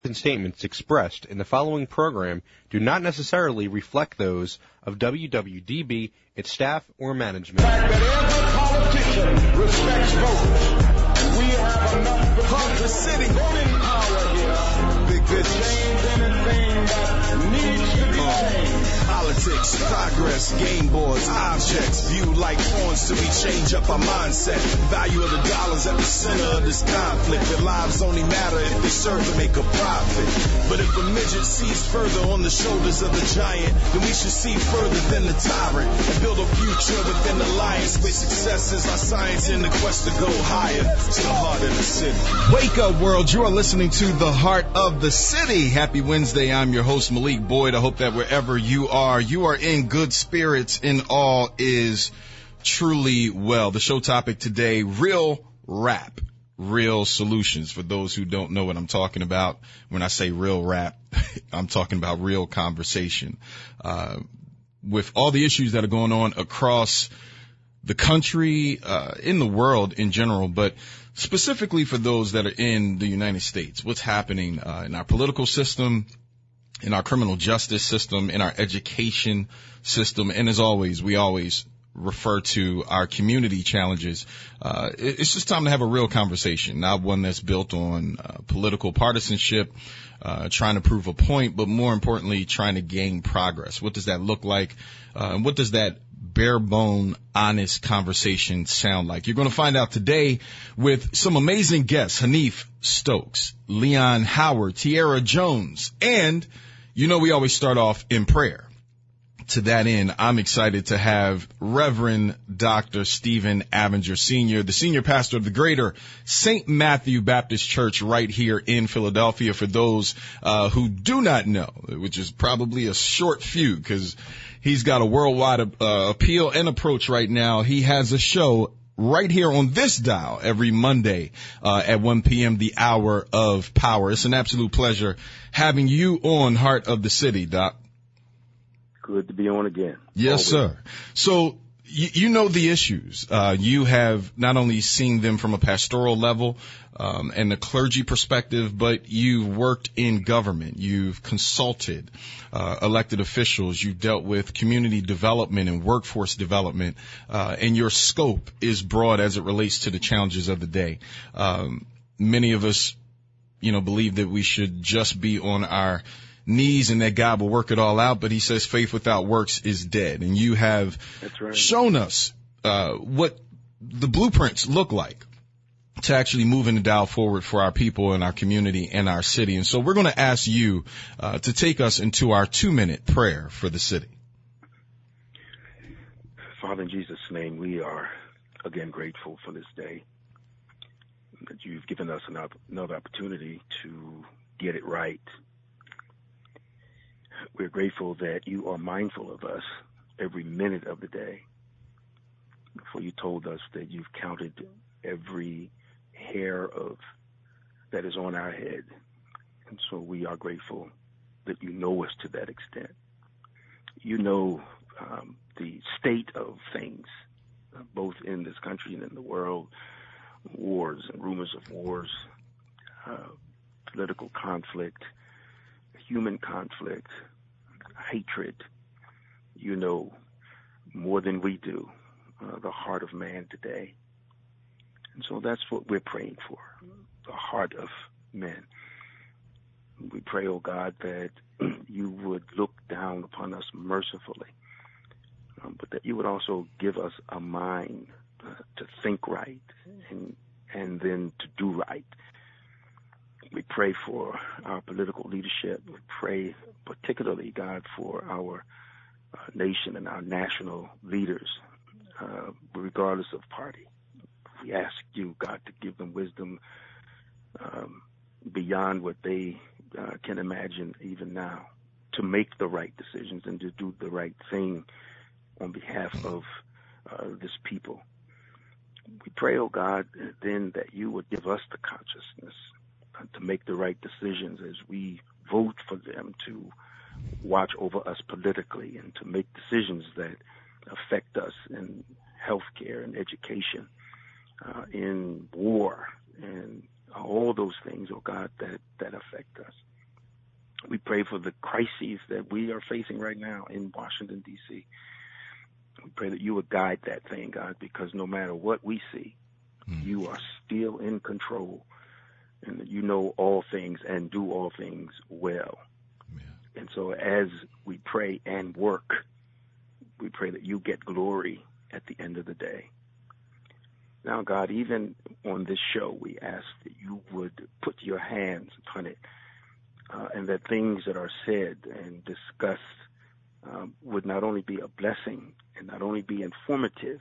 and statements expressed in the following program do not necessarily reflect those of WWDB, its staff, or management. That every politician respects voters. And we have enough because the city voting power here. Big business. Change anything that needs to be changed. Politics, progress, game boards, objects viewed like pawns till we change up our mindset. Value of the dollars at the center of this conflict. Their lives only matter if they serve to make a profit. But if a midget sees further on the shoulders of the giant, then we should see further than the tyrant and build a future within alliance where success is our science in the quest to go higher to the heart of the city. Wake up, world. You are listening to The Heart of the City. Happy Wednesday. I'm your host, Malik Boyd. I hope that wherever you are in good spirits and all is truly well. The show topic today, real rap, real solutions. For those who don't know what I'm talking about, when I say real rap, I'm talking about real conversation. With all the issues that are going on across the country, in the world in general, but specifically for those that are in the United States, what's happening in our political system, in our criminal justice system, in our education system, and as always, we always refer to our community challenges. It's just time to have a real conversation, not one that's built on political partisanship, trying to prove a point, but more importantly, trying to gain progress. What does that look like? And what does that bare bone, honest conversation sound like? You're going to find out today with some amazing guests: Hanif Stokes, Leon Howard, Tierra Jones, and you know we always start off in prayer. To that end, I'm excited to have Reverend Dr. Stephen Avenger Sr., the senior pastor of the Greater St. Matthew Baptist Church right here in Philadelphia. For those who do not know, which is probably a short few because he's got a worldwide appeal and approach right now. He has a show right here on this dial every Monday at 1 p.m., the Hour of Power. It's an absolute pleasure having you on Heart of the City, Doc. Good to be on again. Yes, sir. So you know the issues. You have not only seen them from a pastoral level and the clergy perspective, but you've worked in government. You've consulted elected officials. You've dealt with community development and workforce development, and your scope is broad as it relates to the challenges of the day. Many of us, believe that we should just be on our knees and that God will work it all out, but he says faith without works is dead. And you have shown us what the blueprints look like to actually moving the dial forward for our people and our community and our city. And so we're going to ask you to take us into our 2-minute prayer for the city. Father, in Jesus' name, we are again grateful for this day, that you've given us another opportunity to get it right. We're grateful that you are mindful of us every minute of the day. For you told us that you've counted every hair that is on our head. And so we are grateful that you know us to that extent. You know the state of things, both in this country and in the world, wars and rumors of wars, political conflict, human conflict, hatred. You know more than we do the heart of man today. And so that's what we're praying for, the heart of men. We pray, oh God, that you would look down upon us mercifully, but that you would also give us a mind to think right and then to do right. We pray for our political leadership. We pray particularly, God, for our nation and our national leaders, regardless of party. We ask you, God, to give them wisdom beyond what they can imagine even now, to make the right decisions and to do the right thing on behalf of this people. We pray, oh God, then that you would give us the consciousness to make the right decisions as we vote for them to watch over us politically and to make decisions that affect us in healthcare and education, in war, and all those things, oh God, that affect us. We pray for the crises that we are facing right now in Washington, D.C. We pray that you would guide that thing, God, because no matter what we see, you are still in control, and that you know all things and do all things well. Yeah. And so as we pray and work, we pray that you get glory at the end of the day. Now, God, even on this show, we ask that you would put your hands upon it, and that things that are said and discussed would not only be a blessing and not only be informative,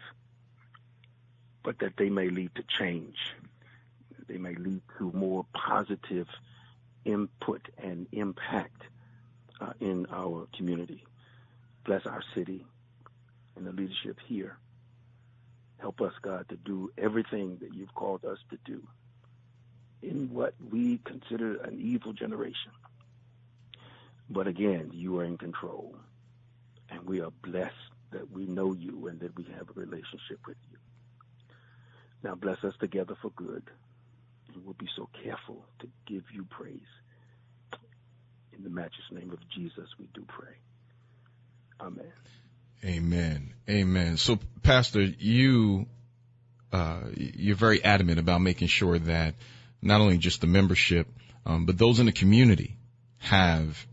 but that they may lead to change. They may lead to more positive input and impact in our community. Bless our city and the leadership here. Help us, God, to do everything that you've called us to do in what we consider an evil generation. But again, you are in control, and we are blessed that we know you and that we have a relationship with you. Now bless us together for good, and we'll be so careful to give you praise. In the matchless name of Jesus, we do pray. Amen. Amen. Amen. So, Pastor, you're very adamant about making sure that not only just the membership, but those in the community have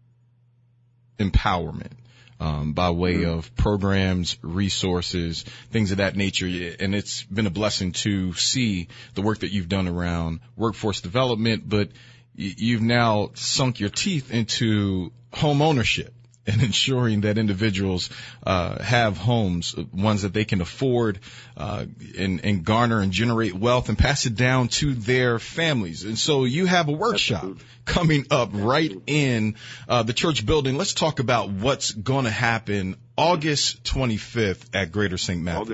empowerment by way of programs, resources, things of that nature. And it's been a blessing to see the work that you've done around workforce development, but you've now sunk your teeth into home ownership and ensuring that individuals have homes, ones that they can afford, and garner and generate wealth and pass it down to their families. And so you have a workshop coming up right in the church building. Let's talk about what's going to happen August 25th at Greater St. Matthew.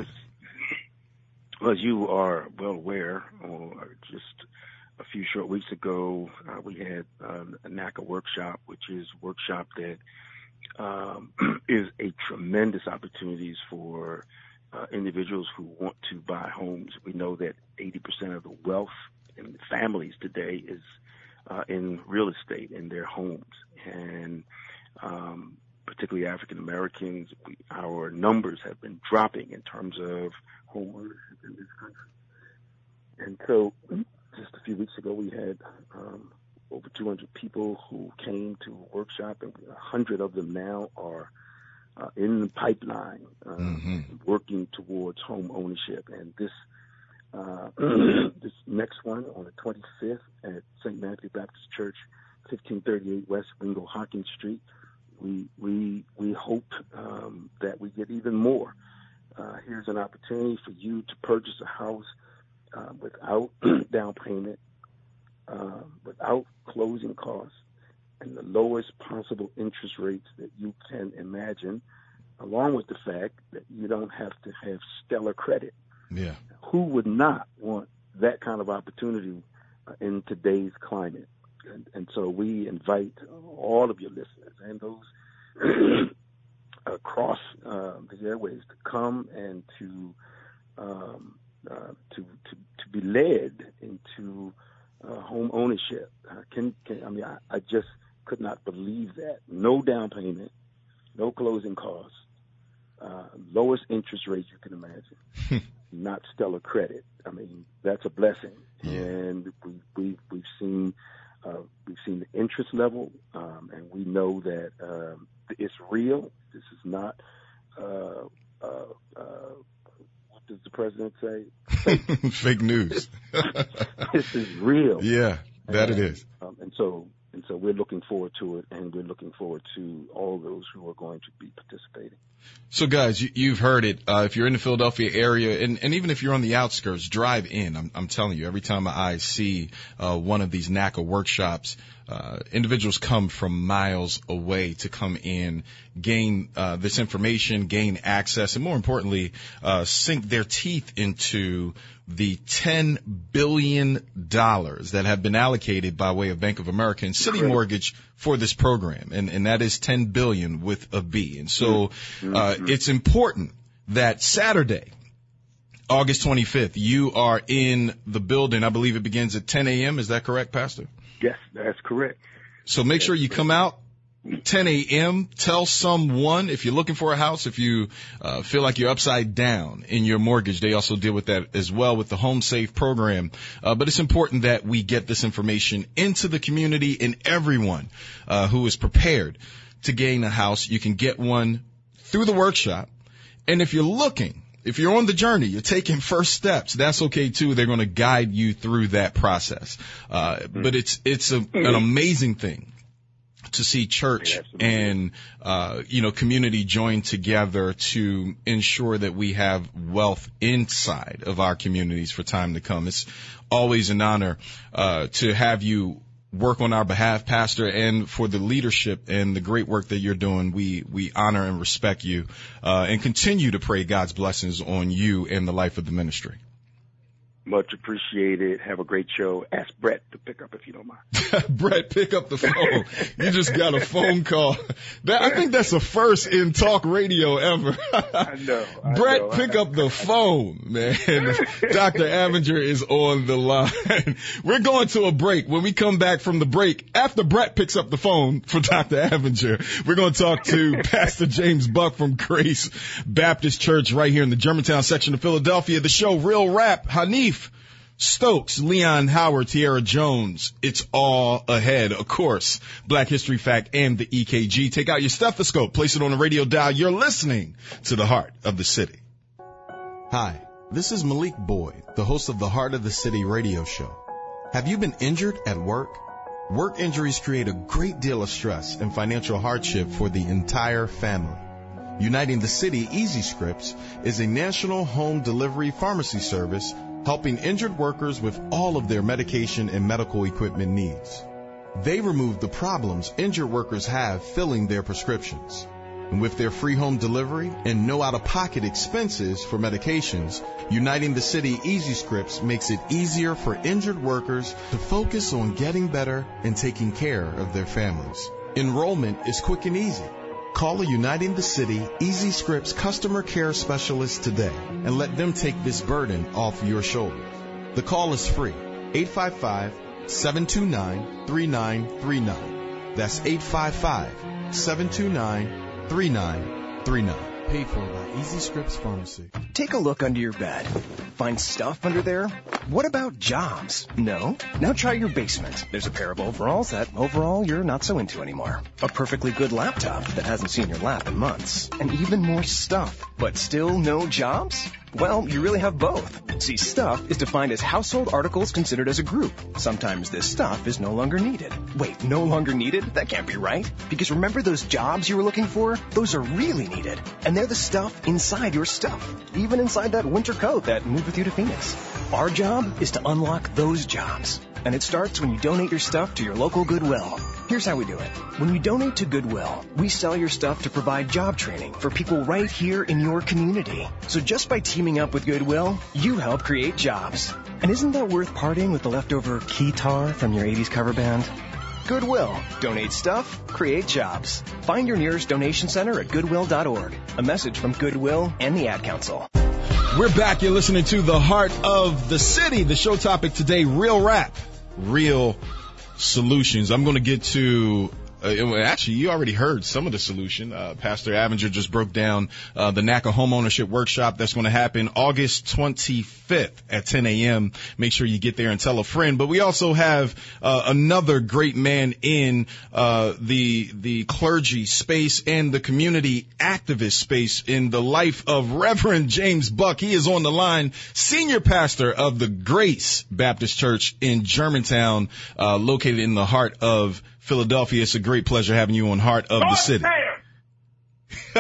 Well, as you are well aware, just a few short weeks ago, we had a NACA workshop, which is a workshop that is a tremendous opportunities for individuals who want to buy homes. We know that 80% of the wealth in families today is in real estate in their homes, and particularly African Americans, our numbers have been dropping in terms of home ownership in this country. And so just a few weeks ago, we had over 200 people who came to a workshop, and 100 of them now are in the pipeline, working towards home ownership. And this this next one on the 25th at St. Matthew Baptist Church, 1538 West Wingo Hawkins Street, we hope that we get even more. Here's an opportunity for you to purchase a house without down payment, without closing costs, and the lowest possible interest rates that you can imagine, along with the fact that you don't have to have stellar credit. Yeah. Who would not want that kind of opportunity in today's climate? And so we invite all of your listeners and those across the airways to come and to be led into home ownership. I just could not believe that. No down payment, no closing costs, lowest interest rate you can imagine, not stellar credit. I mean, that's a blessing. Yeah. And we've seen the interest level, and we know that it's real. This is not what does the president say? Fake news. This is real. Yeah, that it is. And so we're looking forward to it, and we're looking forward to all those who are going to be participating. So, guys, you've heard it. If you're in the Philadelphia area, and even if you're on the outskirts, drive in. I'm telling you, every time my eyes see one of these NACA workshops, individuals come from miles away to come in, gain this information, gain access, and more importantly, sink their teeth into the $10 billion that have been allocated by way of Bank of America and City Mortgage for this program. And that is $10 billion with a B. And so it's important that Saturday, August 25th, you are in the building. I believe it begins at 10 a.m. Is that correct, Pastor? Yes, that's correct. So make sure you come out 10 a.m. Tell someone if you're looking for a house, if you feel like you're upside down in your mortgage. They also deal with that as well with the Home Safe program. But it's important that we get this information into the community, and everyone who is prepared to gain a house, you can get one through the workshop. And if you're on the journey, you're taking first steps, that's okay too. They're going to guide you through that process. But it's an amazing thing to see church and, community join together to ensure that we have wealth inside of our communities for time to come. It's always an honor, to have you work on our behalf, Pastor, and for the leadership and the great work that you're doing. We honor and respect you, and continue to pray God's blessings on you and the life of the ministry. Much appreciated. Have a great show. Ask Brett to pick up if you don't mind. Brett, pick up the phone. You just got a phone call. I think that's a first in talk radio ever. I know. Brett, pick up the phone, man. Dr. Avinger is on the line. We're going to a break. When we come back from the break, after Brett picks up the phone for Dr. Avinger, we're going to talk to Pastor James Buck from Grace Baptist Church right here in the Germantown section of Philadelphia. The show Real Rap, Hanif Stokes, Leon Howard, Tierra Jones. It's all ahead. Of course, Black History Fact and the EKG. Take out your stethoscope, place it on the radio dial. You're listening to the Heart of the City. Hi, this is Malik Boyd, the host of the Heart of the City radio show. Have you been injured at work? Work injuries create a great deal of stress and financial hardship for the entire family. Uniting the City Easy Scripts is a national home delivery pharmacy service helping injured workers with all of their medication and medical equipment needs. They remove the problems injured workers have filling their prescriptions. And with their free home delivery and no out-of-pocket expenses for medications, Uniting the City Easy Scripts makes it easier for injured workers to focus on getting better and taking care of their families. Enrollment is quick and easy. Call a Uniting the City Easy Scripts customer care specialist today and let them take this burden off your shoulders. The call is free. 855-729-3939. That's 855-729-3939. Paid for by Easy Scripts Pharmacy. Take a look under your bed. Find stuff under there? What about jobs? No? Now try your basement. There's a pair of overalls that overall you're not so into anymore. A perfectly good laptop that hasn't seen your lap in months. And even more stuff. But still no jobs? Well, you really have both. See, stuff is defined as household articles considered as a group. Sometimes this stuff is no longer needed. Wait, no longer needed? That can't be right. Because remember those jobs you were looking for? Those are really needed. And they're the stuff inside your stuff. Even inside that winter coat that moved with you to Phoenix. Our job is to unlock those jobs. And it starts when you donate your stuff to your local Goodwill. Here's how we do it. When you donate to Goodwill, we sell your stuff to provide job training for people right here in your community. So just by teaming up with Goodwill, you help create jobs. And isn't that worth parting with the leftover keytar from your 80s cover band? Goodwill. Donate stuff, create jobs. Find your nearest donation center at goodwill.org. A message from Goodwill and the Ad Council. We're back. You're listening to The Heart of the City. The show topic today, Real Rap, Real Solutions. I'm going to get to, actually, you already heard some of the solution. Pastor Avinger just broke down the NACA Homeownership Workshop that's going to happen August 25th at 10 a.m. Make sure you get there and tell a friend. But we also have another great man in the clergy space and the community activist space in the life of Reverend James Buck. He is on the line, senior pastor of the Grace Baptist Church in Germantown, located in the heart of Philadelphia. It's a great pleasure having you on Heart of the City. Hey,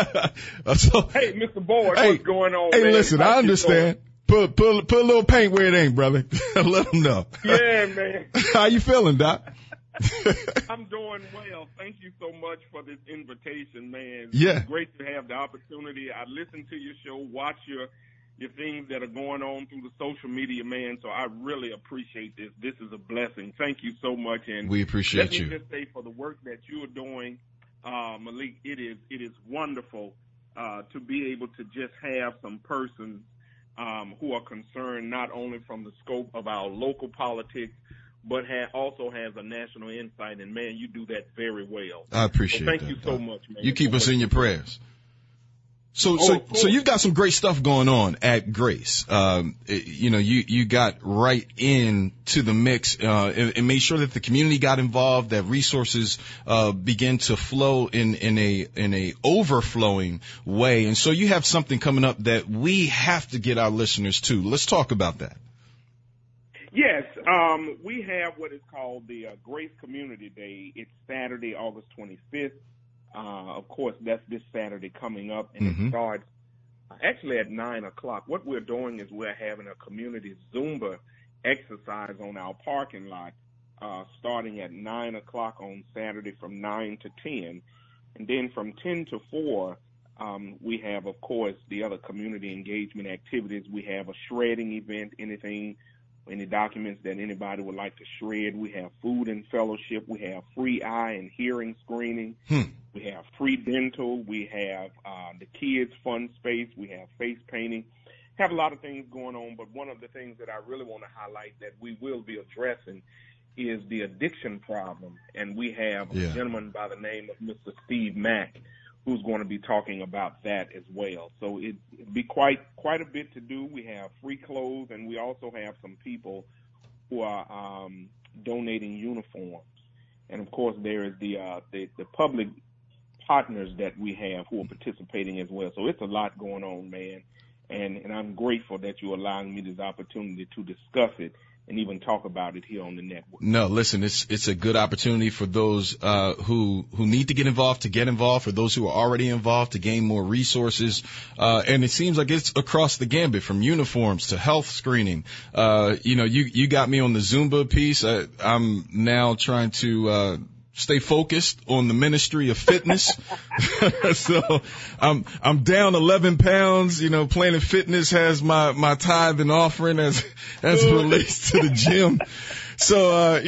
Mr. Boyd, what's going on, Hey, man? listen, I understand. Put a little paint where it ain't, brother. Let them know. Yeah, man. How you feeling, Doc? I'm doing well. Thank you so much for this invitation, man. Yeah. It's great to have the opportunity. I listen to your show, watch your things that are going on through the social media, man. So I really appreciate this. This is a blessing. Thank you so much. And we appreciate you. Let me just say, for the work that you are doing, Malik, it is wonderful to be able to just have some persons who are concerned not only from the scope of our local politics, but also has a national insight. And, man, you do that very well. I appreciate that. Thank you so much, man. You keep us in your prayers. So you've got some great stuff going on at Grace. You got right into the mix, and made sure that the community got involved, that resources, begin to flow in a overflowing way. And so you have something coming up that we have to get our listeners to. Let's talk about that. Yes, we have what is called the Grace Community Day. It's Saturday, August 25th. Of course, that's this Saturday coming up, and it starts actually at 9 o'clock. What we're doing is we're having a community Zumba exercise on our parking lot starting at 9 o'clock on Saturday from 9 to 10. And then from 10 to 4, we have, of course, the other community engagement activities. We have a shredding event, any documents that anybody would like to shred. We have food and fellowship. We have free eye and hearing screening. We have free dental. We have the kids' fun space. We have face painting. Have a lot of things going on, but one of the things that I really want to highlight that we will be addressing is the addiction problem. And we have a gentleman by the name of Mr. Steve Mack who's going to be talking about that as well. So it'd be quite a bit to do. We have free clothes, and we also have some people who are donating uniforms. And, of course, there is the public partners that we have who are participating as well. So it's a lot going on, man. And I'm grateful that you're allowing me this opportunity to discuss it and even talk about it here on the network. No, listen, it's a good opportunity for those who need to get involved, for those who are already involved to gain more resources. And it seems like it's across the gambit, from uniforms to health screening. You got me on the Zumba piece. I'm now trying to stay focused on the ministry of fitness. So I'm down 11 pounds. Planet Fitness has my tithe and offering as it relates to the gym. So,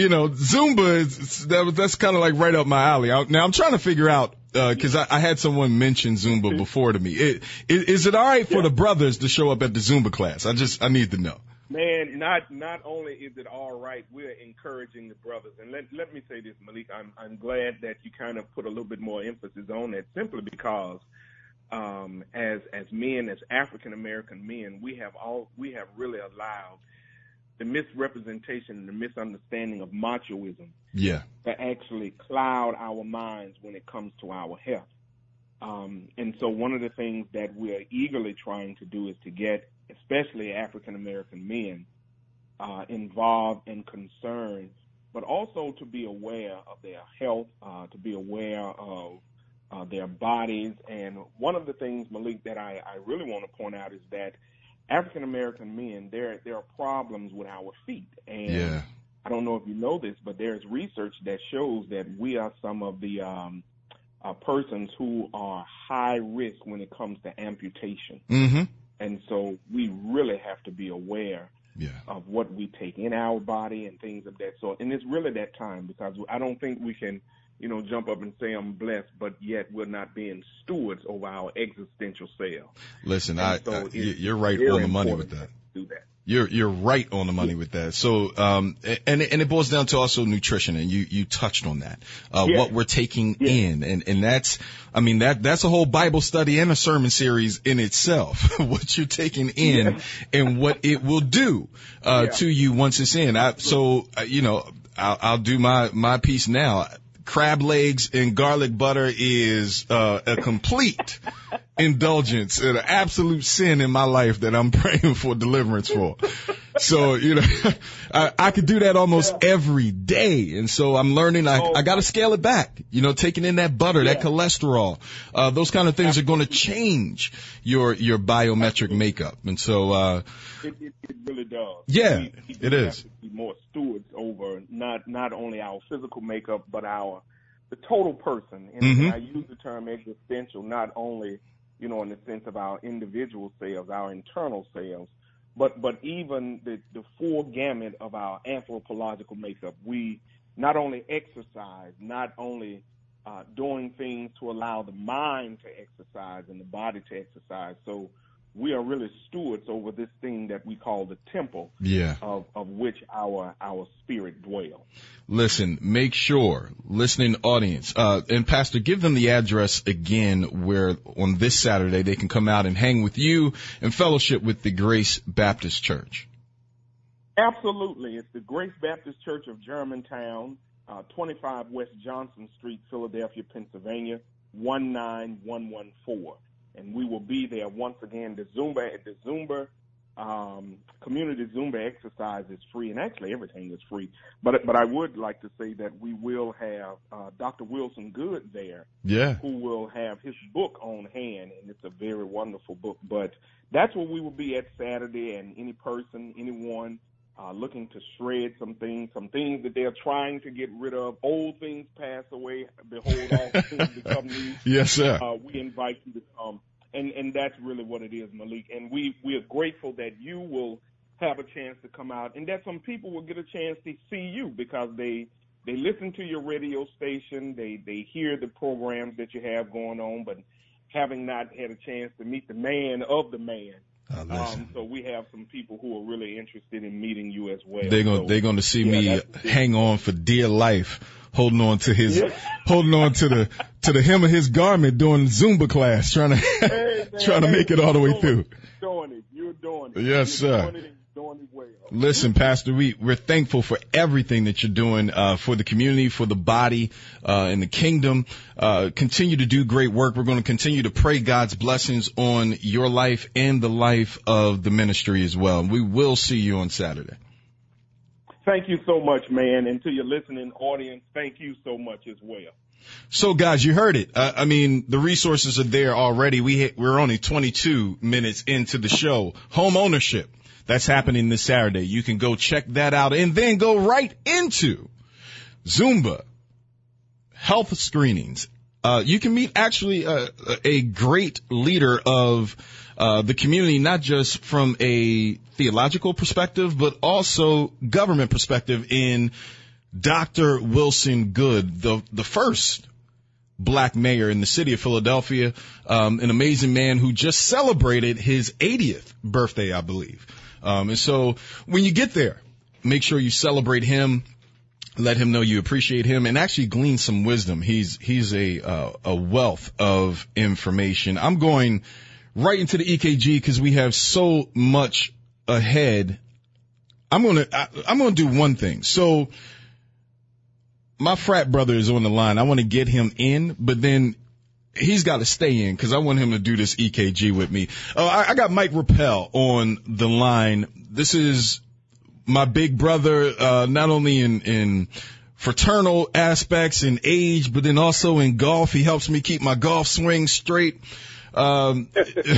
Zumba that's kind of like right up my alley. Now I'm trying to figure out, cause I had someone mention Zumba before to me. Is it all right for the brothers to show up at the Zumba class? I need to know. Man, not only is it all right, we're encouraging the brothers. And let me say this, Malik, I'm glad that you kind of put a little bit more emphasis on it, simply because as men, as African American men, we have really allowed the misrepresentation and the misunderstanding of machoism to actually cloud our minds when it comes to our health. And so one of the things that we're eagerly trying to do is to get especially African American men involved and concerned, but also to be aware of their health, to be aware of their bodies. And one of the things, Malik, that I really want to point out is that African American men, there are problems with our feet. And I don't know if you know this, but there's research that shows that we are some of the persons who are high risk when it comes to amputation. And so we really have to be aware of what we take in our body and things of that sort. And it's really that time, because I don't think we can, jump up and say I'm blessed, but yet we're not being stewards over our existential self. Listen, you're right on the money with that. Do that. You're right on the money with that. So, and it boils down to also nutrition, and you touched on that. What we're taking in, and that's a whole Bible study and a sermon series in itself. What you're taking in and what it will do, to you once it's in. I'll do my piece now. Crab legs and garlic butter is, a complete indulgence and an absolute sin in my life that I'm praying for deliverance for. So, I could do that almost every day. And so I'm learning I got to scale it back, taking in that butter, that cholesterol, those kind of things are going to change your biometric makeup. And so, it really does. Yeah, it is. Have to be more stewards over not only our physical makeup, but the total person. And I use the term existential, not only, in the sense of our individual selves, our internal selves, but even the full gamut of our anthropological makeup. We not only exercise, not only doing things to allow the mind to exercise and the body to exercise. So we are really stewards over this thing that we call the temple, of which our spirit dwells. Listen, make sure, listening audience, and Pastor, give them the address again where on this Saturday they can come out and hang with you and fellowship with the Grace Baptist Church. Absolutely. It's the Grace Baptist Church of Germantown, 25 West Johnson Street, Philadelphia, Pennsylvania, 19114. And we will be there once again. The Zumba community Zumba exercise is free, and actually everything is free. But I would like to say that we will have Dr. Wilson Good there, who will have his book on hand, and it's a very wonderful book. But that's where we will be at Saturday, and any person, anyone looking to shred some things that they're trying to get rid of. Old things pass away. Behold, all things become new. Yes, sir. We invite you to come. And that's really what it is, Malik. And we are grateful that you will have a chance to come out and that some people will get a chance to see you because they listen to your radio station, they hear the programs that you have going on, but having not had a chance to meet the man of the man. So we have some people who are really interested in meeting you as well. They're going to see me hang on for dear life, holding on to the hem of his garment during Zumba class, trying to make it all the way through. You're doing it. Yes, sir. Doing it well. Listen, Pastor, we're thankful for everything that you're doing for the community, for the body, and the kingdom. Continue to do great work. We're going to continue to pray God's blessings on your life and the life of the ministry as well. We will see you on Saturday. Thank you so much, man. And to your listening audience, thank you so much as well. So, guys, you heard it. I mean, the resources are there already. We're only 22 minutes into the show. Home ownership. That's happening this Saturday. You can go check that out and then go right into Zumba, health screenings. You can meet actually a great leader of the community, not just from a theological perspective, but also government perspective in Dr. Wilson Good, the first black mayor in the city of Philadelphia, an amazing man who just celebrated his 80th birthday, I believe. And so when you get there, make sure you celebrate him, let him know you appreciate him, and actually glean some wisdom. He's a wealth of information. I'm going right into the EKG because we have so much ahead. I'm going to do one thing. So my frat brother is on the line. I want to get him in, but then he's got to stay in because I want him to do this EKG with me. I got Mike Rappel on the line. This is my big brother, not only in fraternal aspects and age, but then also in golf. He helps me keep my golf swing straight. But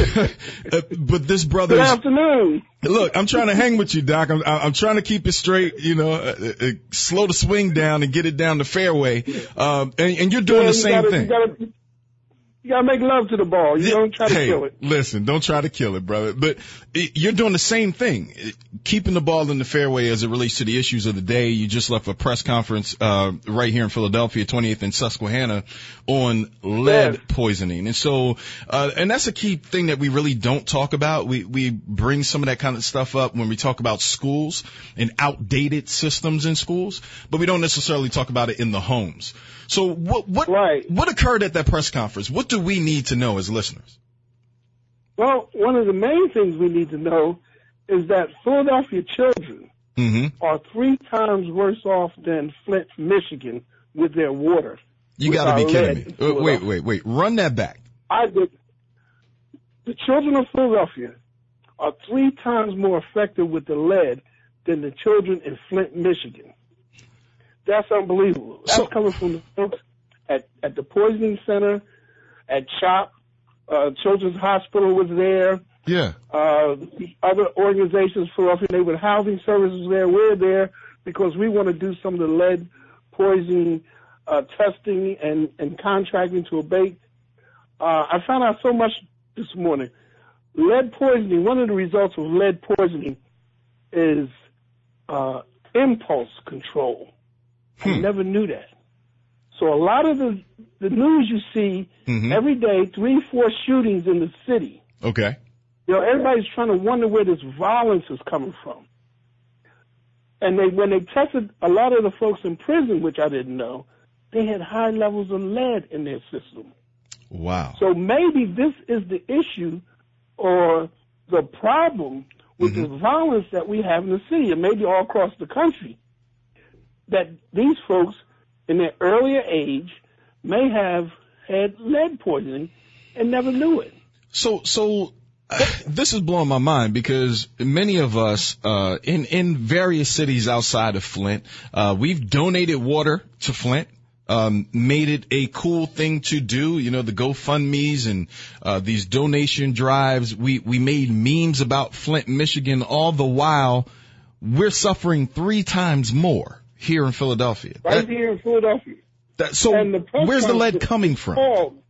this brother. Good afternoon. Look, I'm trying to hang with you, Doc. I'm trying to keep it straight, slow the swing down and get it down the fairway. And you're doing the same thing. You gotta make love to the ball. You don't try to kill it. Listen, don't try to kill it, brother. But you're doing the same thing, keeping the ball in the fairway as it relates to the issues of the day. You just left a press conference right here in Philadelphia, 28th and Susquehanna, on lead poisoning. And so, and that's a key thing that we really don't talk about. We bring some of that kind of stuff up when we talk about schools and outdated systems in schools, but we don't necessarily talk about it in the homes. So what occurred at that press conference? What do we need to know as listeners? Well, one of the main things we need to know is that Philadelphia children are 3 times worse off than Flint, Michigan with their water. You got to be kidding me. Wait. Run that back. The children of Philadelphia are 3 times more affected with the lead than the children in Flint, Michigan. That's unbelievable. That's coming from the folks at the poisoning center, at CHOP, Children's Hospital was there. Yeah. The other organizations, Philadelphia Neighborhood Housing Services there. We're there because we want to do some of the lead poisoning testing and contracting to abate. I found out so much this morning. Lead poisoning, one of the results of lead poisoning is impulse control. I never knew that. So a lot of the news you see every day, 3-4 shootings in the city. Okay. everybody's trying to wonder where this violence is coming from. And when they tested a lot of the folks in prison, which I didn't know, they had high levels of lead in their system. Wow. So maybe this is the issue or the problem with the violence that we have in the city, and maybe all across the country, that these folks in their earlier age may have had lead poisoning and never knew it. So this is blowing my mind because many of us in various cities outside of Flint, we've donated water to Flint. Made it a cool thing to do, the GoFundMes and these donation drives. We made memes about Flint, Michigan, all the while we're suffering 3 times more here in Philadelphia. Right here in Philadelphia. So where's the lead coming from?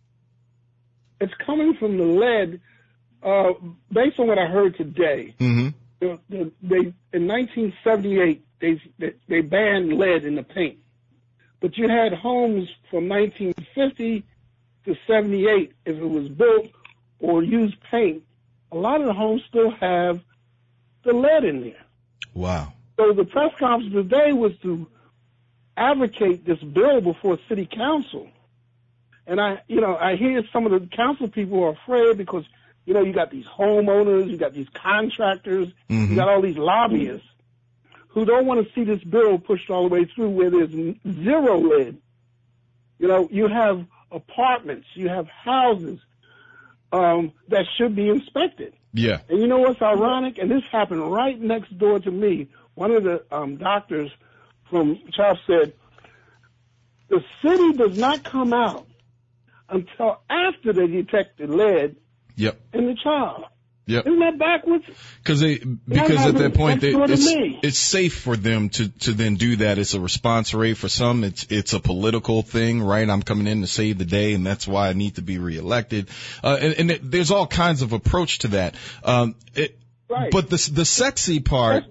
It's coming from the lead, based on what I heard today. They in 1978, they banned lead in the paint. But you had homes from 1950 to 78, if it was built or used paint, a lot of the homes still have the lead in there. Wow. So the press conference today was to advocate this bill before city council. And I hear some of the council people are afraid because, you got these homeowners, you got these contractors, you got all these lobbyists who don't want to see this bill pushed all the way through where there's zero lead. You have apartments, you have houses that should be inspected. Yeah. And you know what's ironic? And this happened right next door to me. One of the doctors from CHOP said, the city does not come out until after they detect the lead in the child. Yep. Isn't that backwards? Because at that point it's safe for them to then do that. It's a response rate. For some, it's a political thing, right? I'm coming in to save the day, and that's why I need to be reelected. And there's all kinds of approach to that. Right. But the sexy part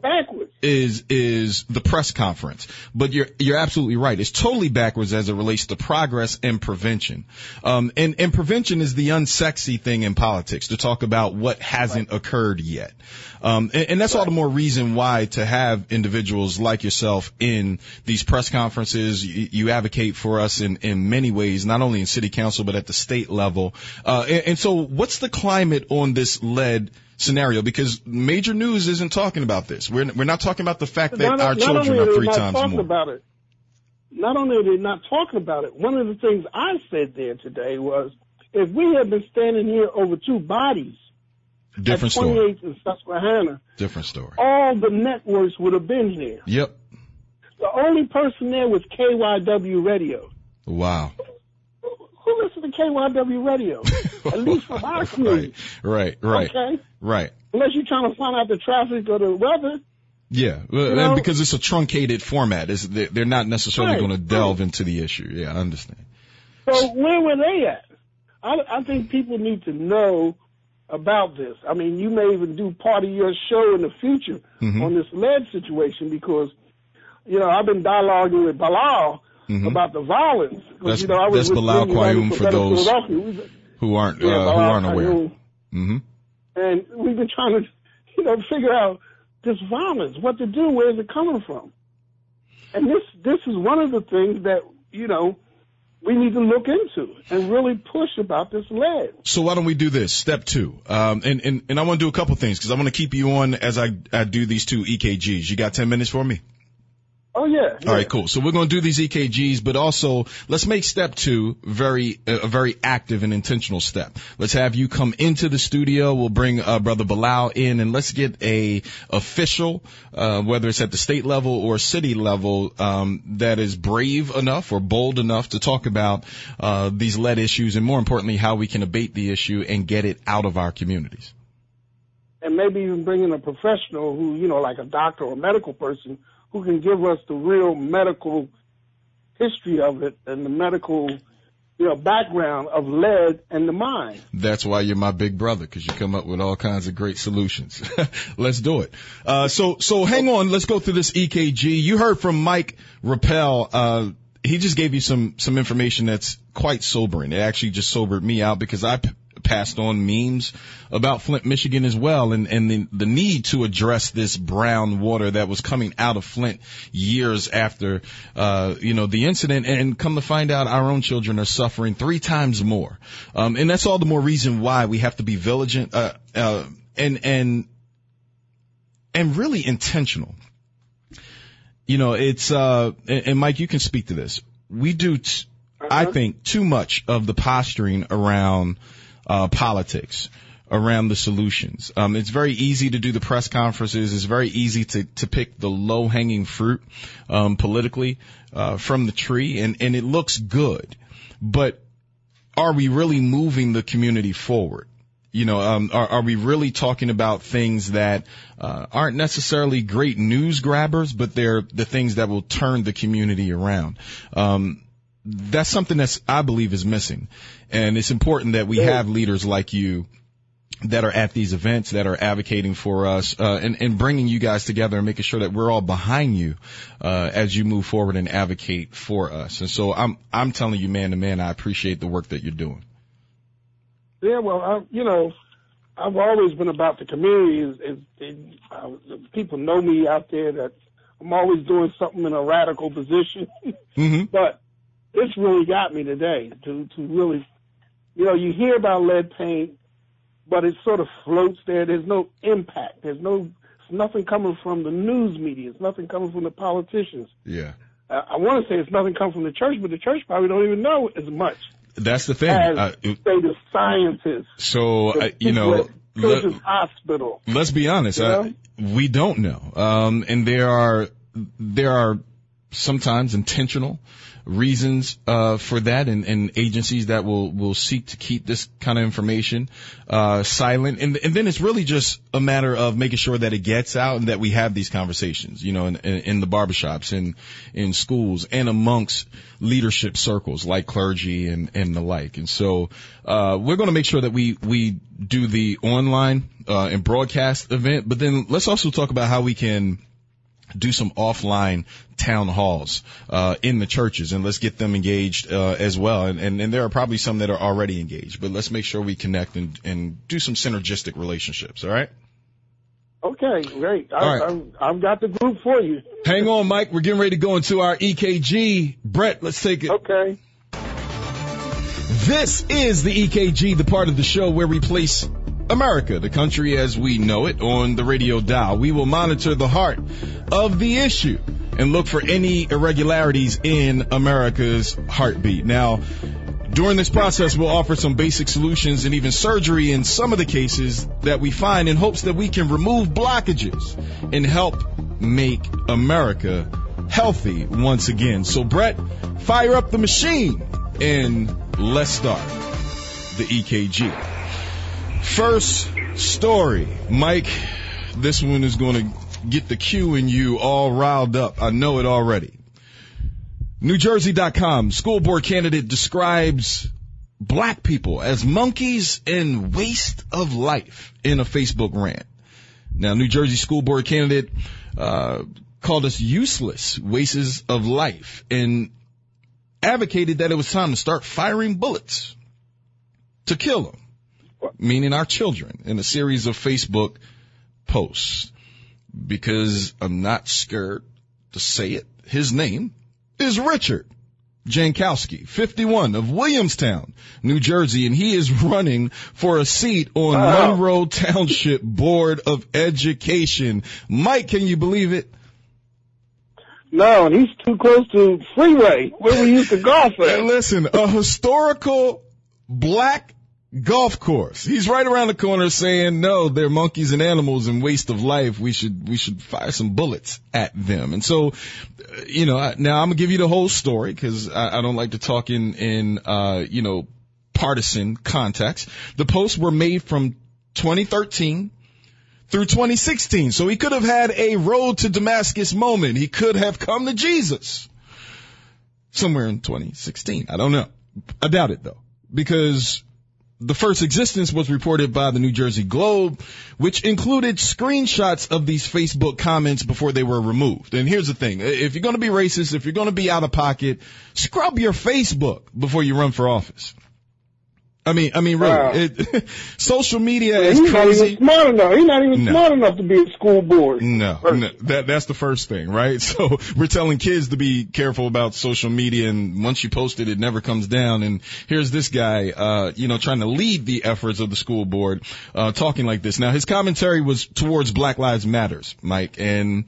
is the press conference. But you're absolutely right. It's totally backwards as it relates to progress and prevention. And prevention is the unsexy thing in politics, to talk about what hasn't occurred yet. And that's all the more reason why to have individuals like yourself in these press conferences. You advocate for us in many ways, not only in city council, but at the state level. And so what's the climate on this lead scenario? Because major news isn't talking about this. We're not talking about the fact that our children are 3 times more. Not only are they not talking about it, one of the things I said there today was, if we had been standing here over 2 bodies Different at 28th story. and Susquehanna, Different story. all the networks would have been here. Yep. The only person there was KYW Radio. Wow. Who listens to KYW Radio? At least from our community. Right. Okay? Right. Unless you're trying to find out the traffic or the weather. Yeah, and because it's a truncated format. They're not necessarily going to delve into the issue. Yeah, I understand. So where were they at? I think people need to know about this. I mean, you may even do part of your show in the future on this lead situation because, I've been dialoguing with Bilal about the violence. That's Bilal Qayyum for those who aren't aware. And we've been trying to, figure out this violence, what to do, where is it coming from? And this is one of the things that, we need to look into and really push about this lead. So why don't we do this? Step 2. And I want to do a couple things because I want to keep you on as I do these 2 EKGs. You got 10 minutes for me? Oh, yeah. All right, cool. So we're going to do these EKGs, but also let's make step 2 a very active and intentional step. Let's have you come into the studio. We'll bring Brother Bilal in, and let's get a official, whether it's at the state level or city level, that is brave enough or bold enough to talk about these lead issues, and more importantly, how we can abate the issue and get it out of our communities. And maybe even bring in a professional who, like a doctor or a medical person, who can give us the real medical history of it and the medical, background of lead and the mind. That's why you're my big brother, because you come up with all kinds of great solutions. Let's do it. So hang on. Let's go through this EKG. You heard from Mike Rappel. He just gave you some information that's quite sobering. It actually just sobered me out because I passed on memes about Flint, Michigan as well, and the need to address this brown water that was coming out of Flint years after, the incident, and come to find out our own children are suffering 3 times more. And that's all the more reason why we have to be vigilant, and really intentional. It's, and Mike, you can speak to this. We do, I think, too much of the posturing around politics, around the solutions. It's very easy to do the press conferences. It's very easy to pick the low-hanging fruit politically from the tree, and it looks good. But are we really moving the community forward? Are we really talking about things that aren't necessarily great news grabbers, but they're the things that will turn the community around? That's something that I believe is missing. And it's important that we have leaders like you that are at these events, that are advocating for us, and bringing you guys together and making sure that we're all behind you, as you move forward and advocate for us. And so I'm telling you, man to man, I appreciate the work that you're doing. Yeah, well, I've always been about the community. People know me out there that I'm always doing something in a radical position. Mm-hmm. But this really got me today to really, you hear about lead paint, but it sort of floats there. There's no impact. There's nothing coming from the news media. It's nothing coming from the politicians. Yeah. I want to say it's nothing coming from the church, but the church probably don't even know as much. That's the thing. As, say, the scientists. So, Children's Hospital. Let's be honest. We don't know. And there are sometimes intentional reasons for that, and agencies that will seek to keep this kind of information silent, and then it's really just a matter of making sure that it gets out and that we have these conversations, in the barbershops, in schools, and amongst leadership circles like clergy and the like. And so we're going to make sure that we do the online and broadcast event, but then let's also talk about how we can do some offline town halls in the churches, and let's get them engaged as well. And there are probably some that are already engaged, but let's make sure we connect and do some synergistic relationships. All right? Okay, great. I've got the group for you. Hang on, Mike. We're getting ready to go into our EKG. Brett, let's take it. Okay. This is the EKG, the part of the show where we place America, the country as we know it, on the radio dial. We will monitor the heart of the issue and look for any irregularities in America's heartbeat. Now, during this process, we'll offer some basic solutions and even surgery in some of the cases that we find, in hopes that we can remove blockages and help make America healthy once again. So, Brett, fire up the machine and let's start the EKG. First story, Mike, this one is going to get the Q in you all riled up. I know it already. NewJersey.com, school board candidate describes black people as monkeys and waste of life in a Facebook rant. Now, New Jersey school board candidate called us useless wastes of life and advocated that it was time to start firing bullets to kill them, meaning our children, in a series of Facebook posts. Because I'm not scared to say it, his name is Richard Jankowski, 51, of Williamstown, New Jersey, and he is running for a seat on Monroe Township Board of Education. Mike, can you believe it? No, and he's too close to Freeway, where we used to golf at. Hey, listen, a historical black golf course. He's right around the corner saying, no, they're monkeys and animals and waste of life. We should fire some bullets at them. And so, now I'm going to give you the whole story because I don't like to talk in partisan context. The posts were made from 2013 through 2016. So he could have had a road to Damascus moment. He could have come to Jesus somewhere in 2016. I don't know. I doubt it though, because the first existence was reported by the New Jersey Globe, which included screenshots of these Facebook comments before they were removed. And here's the thing. If you're going to be racist, if you're going to be out of pocket, scrub your Facebook before you run for office. I mean, really, Wow. Social media is He's crazy. not even smart enough. He's not even smart enough to be a school board. No, that's the first thing, right? So we're telling kids to be careful about social media, and once you post it, it never comes down. And here's this guy, trying to lead the efforts of the school board, talking like this. Now, his commentary was towards Black Lives Matters, Mike, and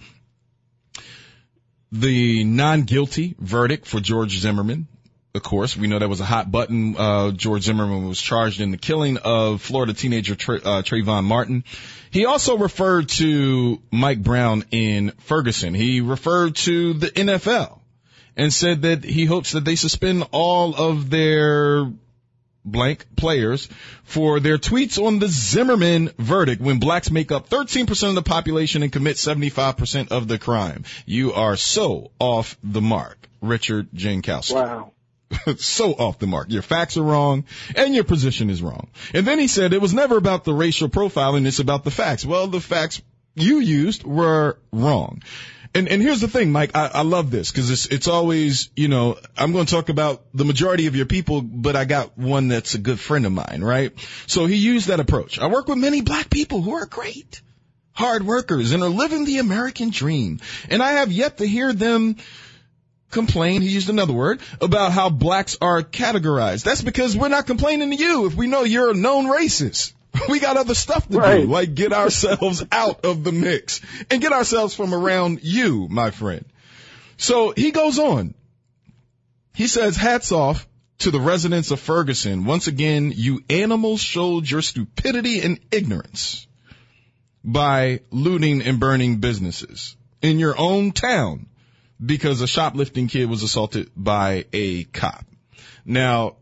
the non-guilty verdict for George Zimmerman. Of course, we know that was a hot button. George Zimmerman was charged in the killing of Florida teenager Trayvon Martin. He also referred to Mike Brown in Ferguson. He referred to the NFL and said that he hopes that they suspend all of their blank players for their tweets on the Zimmerman verdict when blacks make up 13% of the population and commit 75% of the crime. You are so off the mark, Richard Jankowski. Wow. So off the mark. Your facts are wrong and your position is wrong. And then he said it was never about the racial profiling, it's about the facts. Well, the facts you used were wrong. And here's the thing, Mike, I love this because it's always, I'm going to talk about the majority of your people, but I got one that's a good friend of mine, right? So he used that approach. I work with many black people who are great, hard workers and are living the American dream. And I have yet to hear them complain, he used another word, about how blacks are categorized. That's because we're not complaining to you if we know you're a known racist. We got other stuff to do, like get ourselves out of the mix and get ourselves from around you, my friend. So he goes on. He says, hats off to the residents of Ferguson. Once again, you animals showed your stupidity and ignorance by looting and burning businesses in your own town, because a shoplifting kid was assaulted by a cop. Now,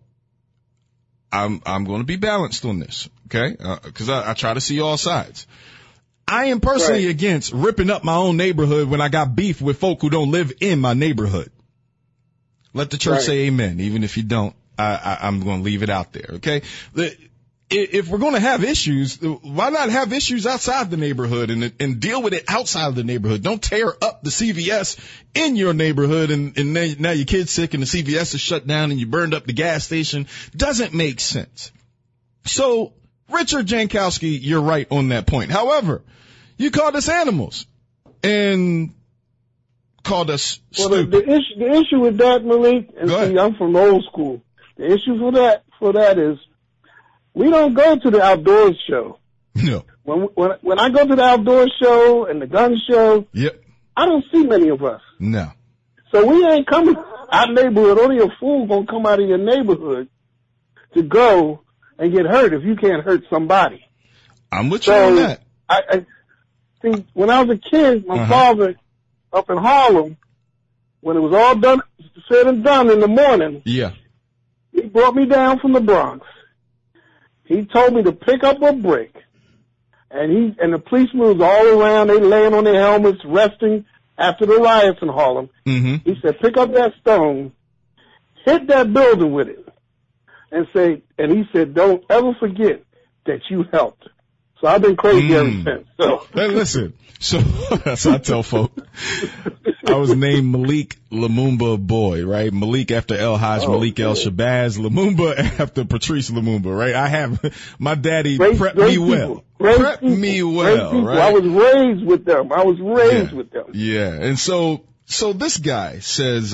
I'm going to be balanced on this, okay? Because I try to see all sides. I am personally against ripping up my own neighborhood when I got beef with folk who don't live in my neighborhood. Let the church say amen. Even if you don't, I'm going to leave it out there, okay? If we're going to have issues, why not have issues outside the neighborhood and deal with it outside of the neighborhood? Don't tear up the CVS in your neighborhood and now your kid's sick and the CVS is shut down and you burned up the gas station. Doesn't make sense. So, Richard Jankowski, you're right on that point. However, you called us animals and called us stupid. The issue with that, Malik, and see, I'm from old school. The issue for that is, we don't go to the outdoors show. No. When I go to the outdoors show and the gun show, I don't see many of us. No. So we ain't coming our neighborhood. Only a fool gonna come out of your neighborhood to go and get hurt if you can't hurt somebody. I'm with you on that. I think when I was a kid, my father up in Harlem, when it was all done, said and done in the morning, he brought me down from the Bronx. He told me to pick up a brick, and the policemen was all around. They laying on their helmets, resting after the riots in Harlem. He said, pick up that stone, hit that building with it, and he said, don't ever forget that you helped. So I've been crazy ever since. So hey, listen. So that's what I tell folk. I was named Malik Lumumba Boy, right? Malik after El Haj, Malik El Shabazz, Lumumba after Patrice Lumumba, right? I have my daddy prepped me well. Prepped me well, right? I was raised with them. Yeah. And so this guy says,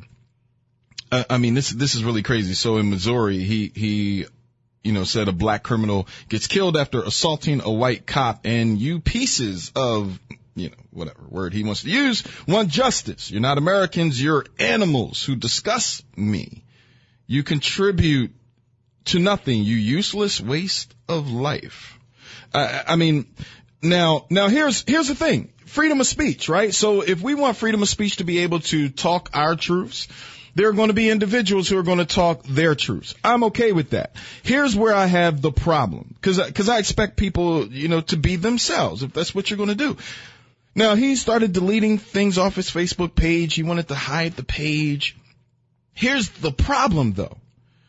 this is really crazy. So in Missouri, he said a black criminal gets killed after assaulting a white cop, and you pieces of, whatever word he wants to use, want justice. You're not Americans, you're animals who disgust me. You contribute to nothing, you useless waste of life. Now here's the thing. Freedom of speech, right? So if we want freedom of speech to be able to talk our truths, there are going to be individuals who are going to talk their truths. I'm okay with that. Here's where I have the problem. Cause I expect people, to be themselves, if that's what you're going to do. Now, he started deleting things off his Facebook page. He wanted to hide the page. Here's the problem, though.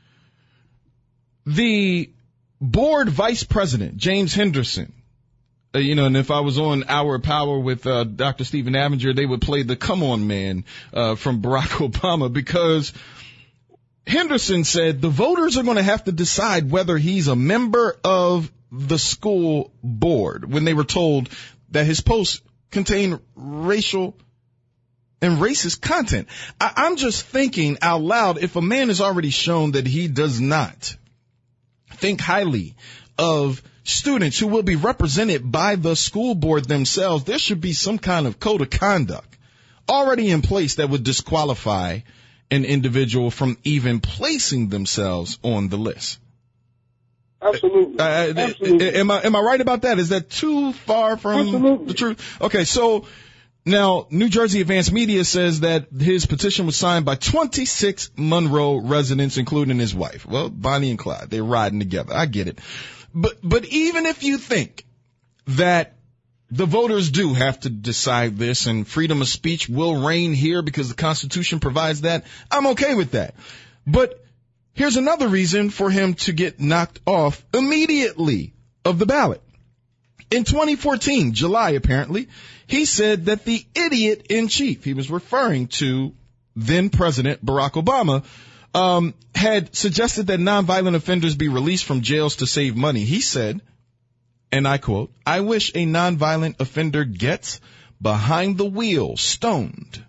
The board vice president, James Henderson, and if I was on Hour Power with Dr. Stephen Avenger, they would play the Come On Man from Barack Obama, because Henderson said the voters are going to have to decide whether he's a member of the school board when they were told that his posts contain racial and racist content. I'm just thinking out loud, if a man has already shown that he does not think highly of students who will be represented by the school board themselves, there should be some kind of code of conduct already in place that would disqualify an individual from even placing themselves on the list. Absolutely. Absolutely. Am I right about that? Is that too far from the truth? Okay, so now New Jersey Advanced Media says that his petition was signed by 26 Monroe residents, including his wife. Well, Bonnie and Clyde, they're riding together. I get it. But even if you think that the voters do have to decide this and freedom of speech will reign here because the Constitution provides that, I'm okay with that. But here's another reason for him to get knocked off immediately of the ballot. In 2014, July apparently, he said that the idiot in chief, he was referring to then President Barack Obama, had suggested that nonviolent offenders be released from jails to save money. He said, and I quote, "I wish a nonviolent offender gets behind the wheel, stoned,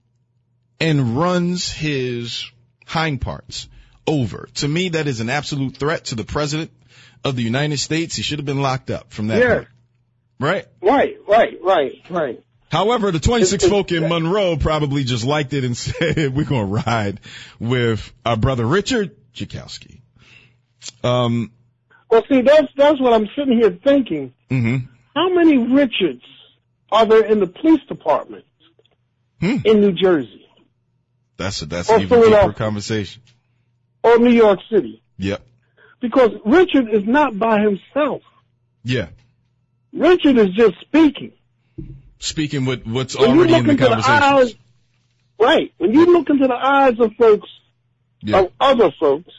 and runs his hind parts over. To me, that is an absolute threat to the President of the United States. He should have been locked up from that point." Right? Right. However, the 26 folk in Monroe probably just liked it and said, we're going to ride with our brother Richard Jakowski. Well, see, that's what I'm sitting here thinking. Mm-hmm. How many Richards are there in the police department in New Jersey? That's an even deeper conversation. Or New York City? Yep. Because Richard is not by himself. Yeah. Richard is just speaking. Speaking with what's already in the conversation. Right. When you look into the eyes of folks, of other folks,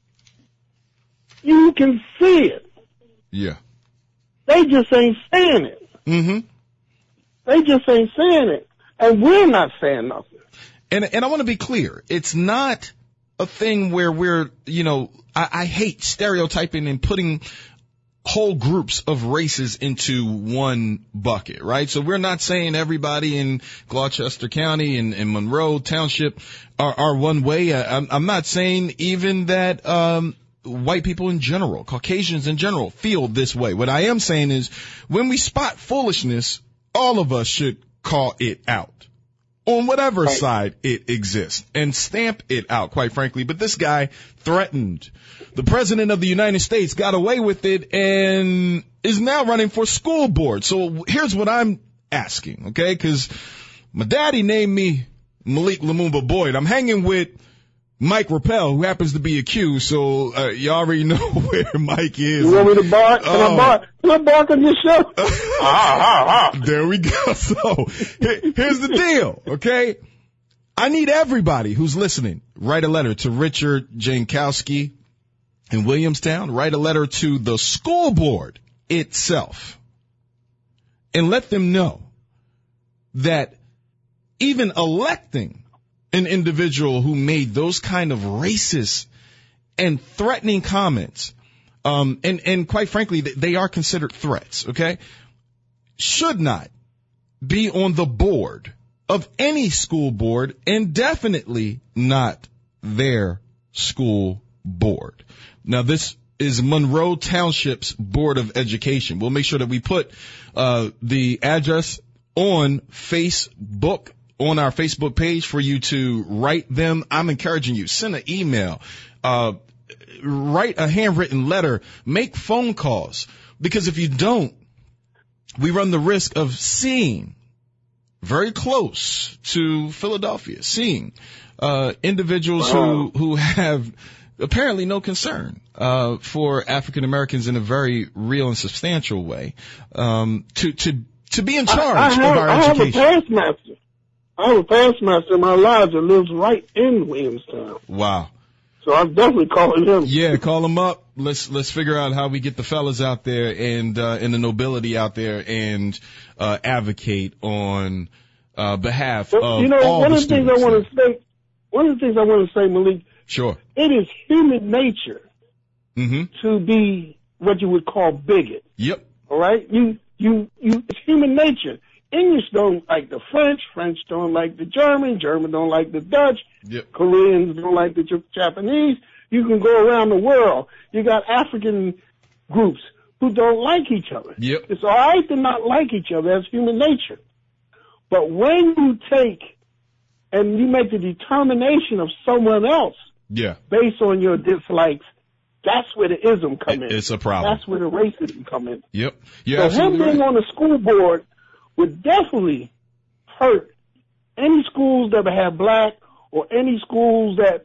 you can see it. Yeah. They just ain't saying it. Mm-hmm. They just ain't saying it. And we're not saying nothing. And I want to be clear. It's not a thing where we're, I hate stereotyping and putting whole groups of races into one bucket, right? So we're not saying everybody in Gloucester County and Monroe Township are one way. I'm not saying even that white people in general, Caucasians in general, feel this way. What I am saying is when we spot foolishness, all of us should call it out on whatever side it exists and stamp it out, quite frankly. But this guy threatened the President of the United States, got away with it, and is now running for school board. So here's what I'm asking, okay? Because my daddy named me Malik Lumumba Boyd. I'm hanging with Mike Rappel, who happens to be accused, so you already know where Mike is. You want me to bark? Can I bark on your show? There we go. So here's the deal, okay? I need everybody who's listening, write a letter to Richard Jankowski in Williamstown, write a letter to the school board itself, and let them know that even electing an individual who made those kind of racist and threatening comments, and quite frankly, they are considered threats, okay, should not be on the board of any school board, and definitely not their school board. Now, this is Monroe Township's Board of Education. We'll make sure that we put the address on Facebook, on our Facebook page for you to write them. I'm encouraging you, send an email, write a handwritten letter, make phone calls, because if you don't, we run the risk of seeing very close to Philadelphia, seeing individuals who have apparently no concern for African Americans in a very real and substantial way, to be in charge of our education. I have a past master in my lives that lives right in Williamstown. Wow. So I'm definitely calling him. Yeah, call him up. Let's figure out how we get the fellas out there and the nobility out there and advocate on behalf of all the students. One of the things I want to say, Malik, Sure. It is human nature to be what you would call bigot. Yep. All right? It's human nature. English don't like the French. French don't like the German. German don't like the Dutch. Yep. Koreans don't like the Japanese. You can go around the world. You got African groups who don't like each other. Yep. It's all right to not like each other. That's human nature. But when you take and you make the determination of someone else based on your dislikes, that's where the ism come in. It's a problem. That's where the racism come in. Yep. You're so absolutely him being on the school board would definitely hurt any schools that have black or any schools that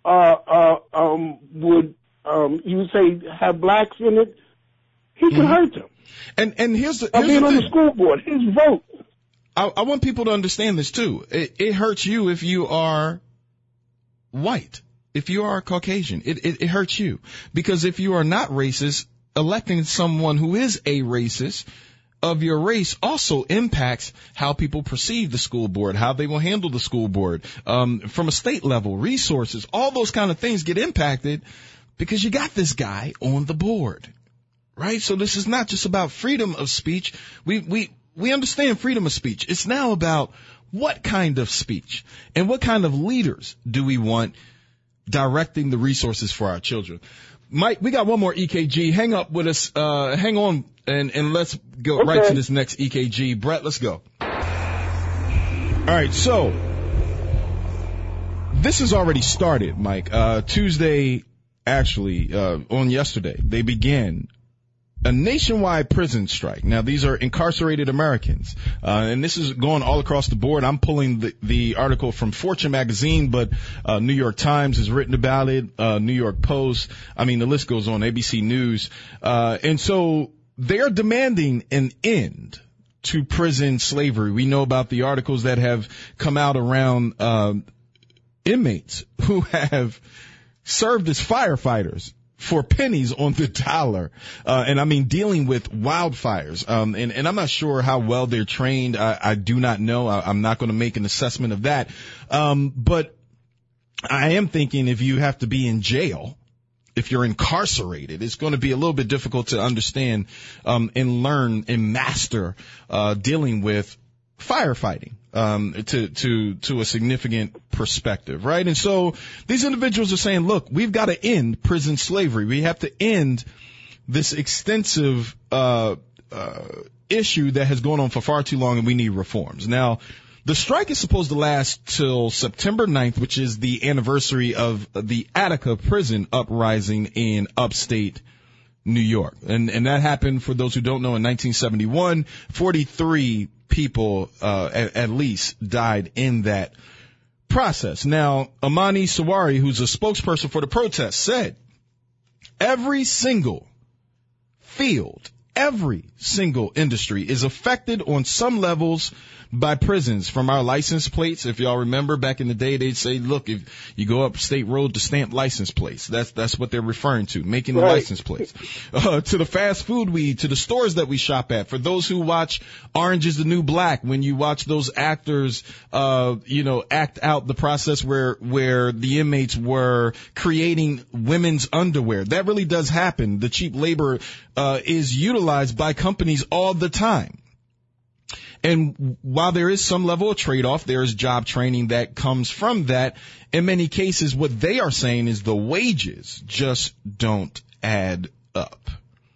would you would say have blacks in it. He can hurt them. And here's the being on the school board, his vote. I want people to understand this too. It hurts you if you are white, if you are Caucasian. It hurts you because if you are not racist, electing someone who is a racist of your race also impacts how people perceive the school board, how they will handle the school board, from a state level, resources, all those kind of things get impacted because you got this guy on the board, right? So this is not just about freedom of speech. We understand freedom of speech. It's now about what kind of speech and what kind of leaders do we want directing the resources for our children. Mike, we got one more EKG. Hang up with us. Hang on and let's go right to this next EKG. Brett, let's go. All right. So this has already started, Mike. Tuesday, actually, on yesterday, they began a nationwide prison strike. Now, these are incarcerated Americans, and this is going all across the board. I'm pulling the article from Fortune magazine, but New York Times has written about it, New York Post. I mean, the list goes on, ABC News. And so they are demanding an end to prison slavery. We know about the articles that have come out around inmates who have served as firefighters for pennies on the dollar. And I mean, dealing with wildfires. And I'm not sure how well they're trained. I do not know. I'm not going to make an assessment of that. But I am thinking if you have to be in jail, if you're incarcerated, it's going to be a little bit difficult to understand, and learn and master, dealing with firefighting, to a significant perspective, right? And so these individuals are saying, look, we've got to end prison slavery. We have to end this extensive, issue that has gone on for far too long, and we need reforms. Now, the strike is supposed to last till September 9th, which is the anniversary of the Attica prison uprising in upstate New York. And that happened, for those who don't know, in 1971. 43 people, at least, died in that process. Now, Amani Sawari, who's a spokesperson for the protest, said every single field, every single industry is affected on some levels by prisons. From our license plates, if y'all remember back in the day, they'd say, look, if you go up State Road to stamp license plates, that's what they're referring to, making the license plates. To the fast food we eat, to the stores that we shop at. For those who watch Orange is the New Black, when you watch those actors, act out the process where the inmates were creating women's underwear. That really does happen. The cheap labor, is utilized by companies all the time. And while there is some level of trade-off, there is job training that comes from that. In many cases, what they are saying is the wages just don't add up.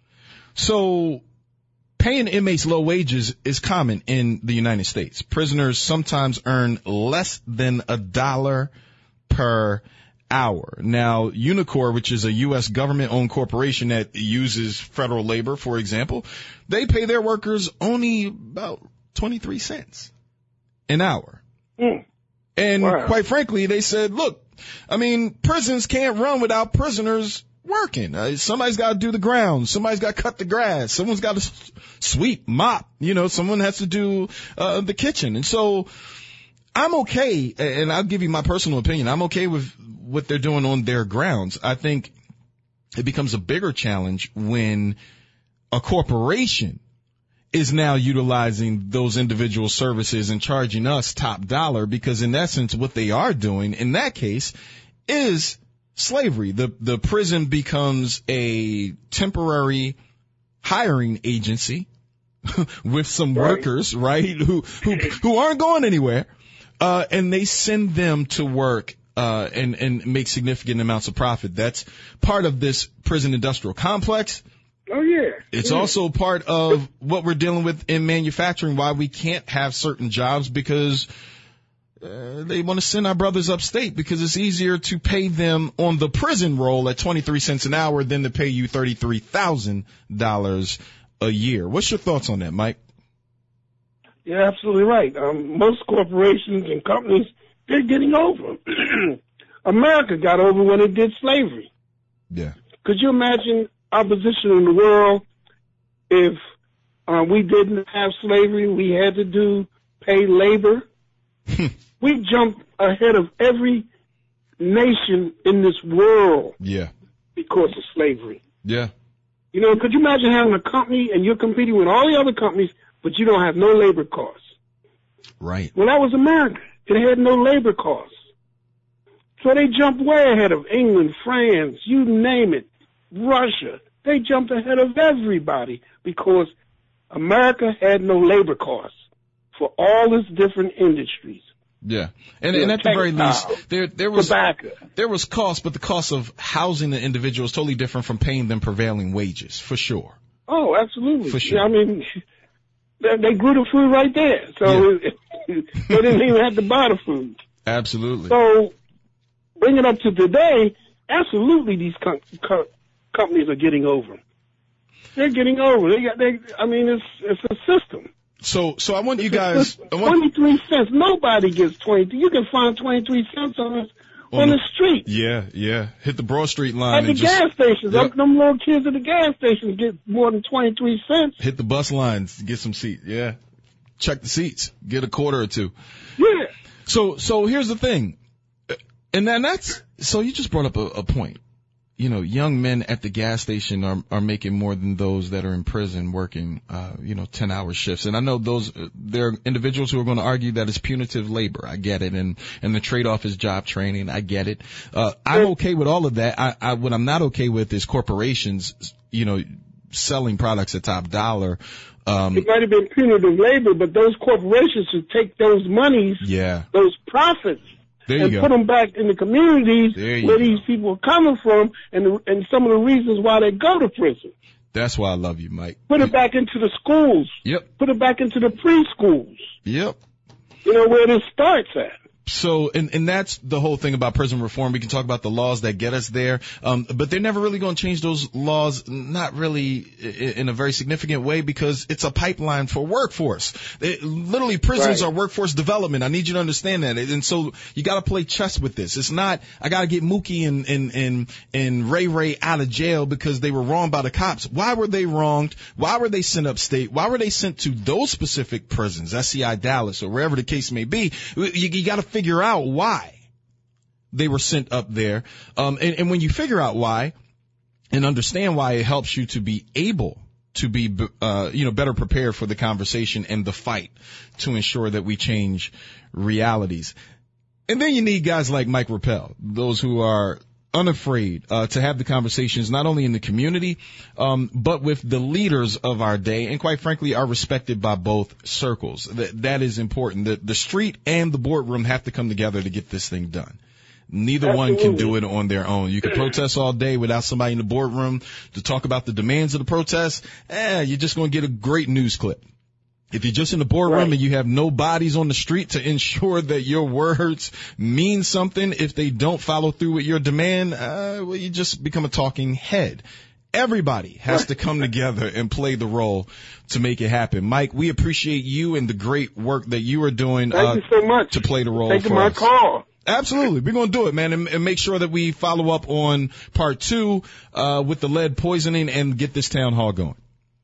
So paying inmates low wages is common in the United States. Prisoners sometimes earn less than $1 per hour. Now, Unicor, which is a U.S. government-owned corporation that uses federal labor, for example, they pay their workers only about 23 cents an hour. And quite frankly, they said, look, I mean, prisons can't run without prisoners working. Somebody's got to do the grounds. Somebody's got to cut the grass. Someone's got to sweep, mop. Someone has to do the kitchen. And so I'm okay, and I'll give you my personal opinion. I'm okay with what they're doing on their grounds. I think it becomes a bigger challenge when a corporation is now utilizing those individual services and charging us top dollar, because in essence what they are doing in that case is slavery. The prison becomes a temporary hiring agency with some workers, right, who aren't going anywhere, and they send them to work and make significant amounts of profit. That's part of this prison industrial complex. Oh, yeah. It's also part of what we're dealing with in manufacturing, why we can't have certain jobs, because they want to send our brothers upstate because it's easier to pay them on the prison roll at 23 cents an hour than to pay you $33,000 a year. What's your thoughts on that, Mike? You're absolutely right. Most corporations and companies, they're getting over. America got over when it did slavery. Yeah. Could you imagine our position in the world if we didn't have slavery? We had to pay labor. We jumped ahead of every nation in this world. Yeah. Because of slavery. Yeah. You know, could you imagine having a company and you're competing with all the other companies, but you don't have no labor costs? Right. Well, that was America. It had no labor costs. So they jumped way ahead of England, France, you name it, Russia. They jumped ahead of everybody because America had no labor costs for all its different industries. Yeah. And at the very least, there was cost, but the cost of housing the individual is totally different from paying them prevailing wages, for sure. Oh, absolutely. For sure. I mean, they grew the food right there. So they didn't even have to buy the food. Absolutely. So bring it up to today, absolutely these companies are getting over. They're getting over. It's a system. So I want you guys. 23 cents. Nobody gets 20. You can find 23 cents on the street. Yeah. Hit the Broad Street line. At the gas stations. Yep. Them little kids at the gas stations get more than 23 cents. Hit the bus lines. Get some seats. Yeah. Check the seats. Get a quarter or two. Yeah. So here's the thing. And then so you just brought up a point. You know, young men at the gas station are making more than those that are in prison working, 10-hour shifts. And I know there are individuals who are going to argue that it's punitive labor. I get it. And the trade-off is job training. I get it. I'm okay with all of that. What I'm not okay with is corporations, selling products at top dollar. It might have been punitive labor, but those corporations should take those monies, those profits, and put them back in the communities where these people are coming from and some of the reasons why they go to prison. That's why I love you, Mike. Put it back into the schools. Yep. Put it back into the preschools. Yep. Where this starts at. So, and that's the whole thing about prison reform. We can talk about the laws that get us there, but they're never really going to change those laws, not really in a very significant way, because it's a pipeline for workforce. Literally, prisons are workforce development. I need you to understand that. And so you got to play chess with this. It's not, I got to get Mookie and Ray Ray out of jail because they were wronged by the cops. Why were they wronged? Why were they sent upstate? Why were they sent to those specific prisons, SCI Dallas or wherever the case may be? You got to figure out why they were sent up there. And when you figure out why and understand why, it helps you to be able to be, better prepared for the conversation and the fight to ensure that we change realities. And then you need guys like Mike Rappel, those who are unafraid to have the conversations not only in the community, but with the leaders of our day, and quite frankly are respected by both circles. That is important. The street and the boardroom have to come together to get this thing done. Neither one can do it on their own. You can protest all day without somebody in the boardroom to talk about the demands of the protest. You're just going to get a great news clip. If you're just in the boardroom and you have no bodies on the street to ensure that your words mean something, if they don't follow through with your demand, you just become a talking head. Everybody has to come together and play the role to make it happen. Mike, we appreciate you and the great work that you are doing. Thank you so much to play the role. Taking my call. Absolutely. We're going to do it, man, and make sure that we follow up on part 2 with the lead poisoning and get this town hall going.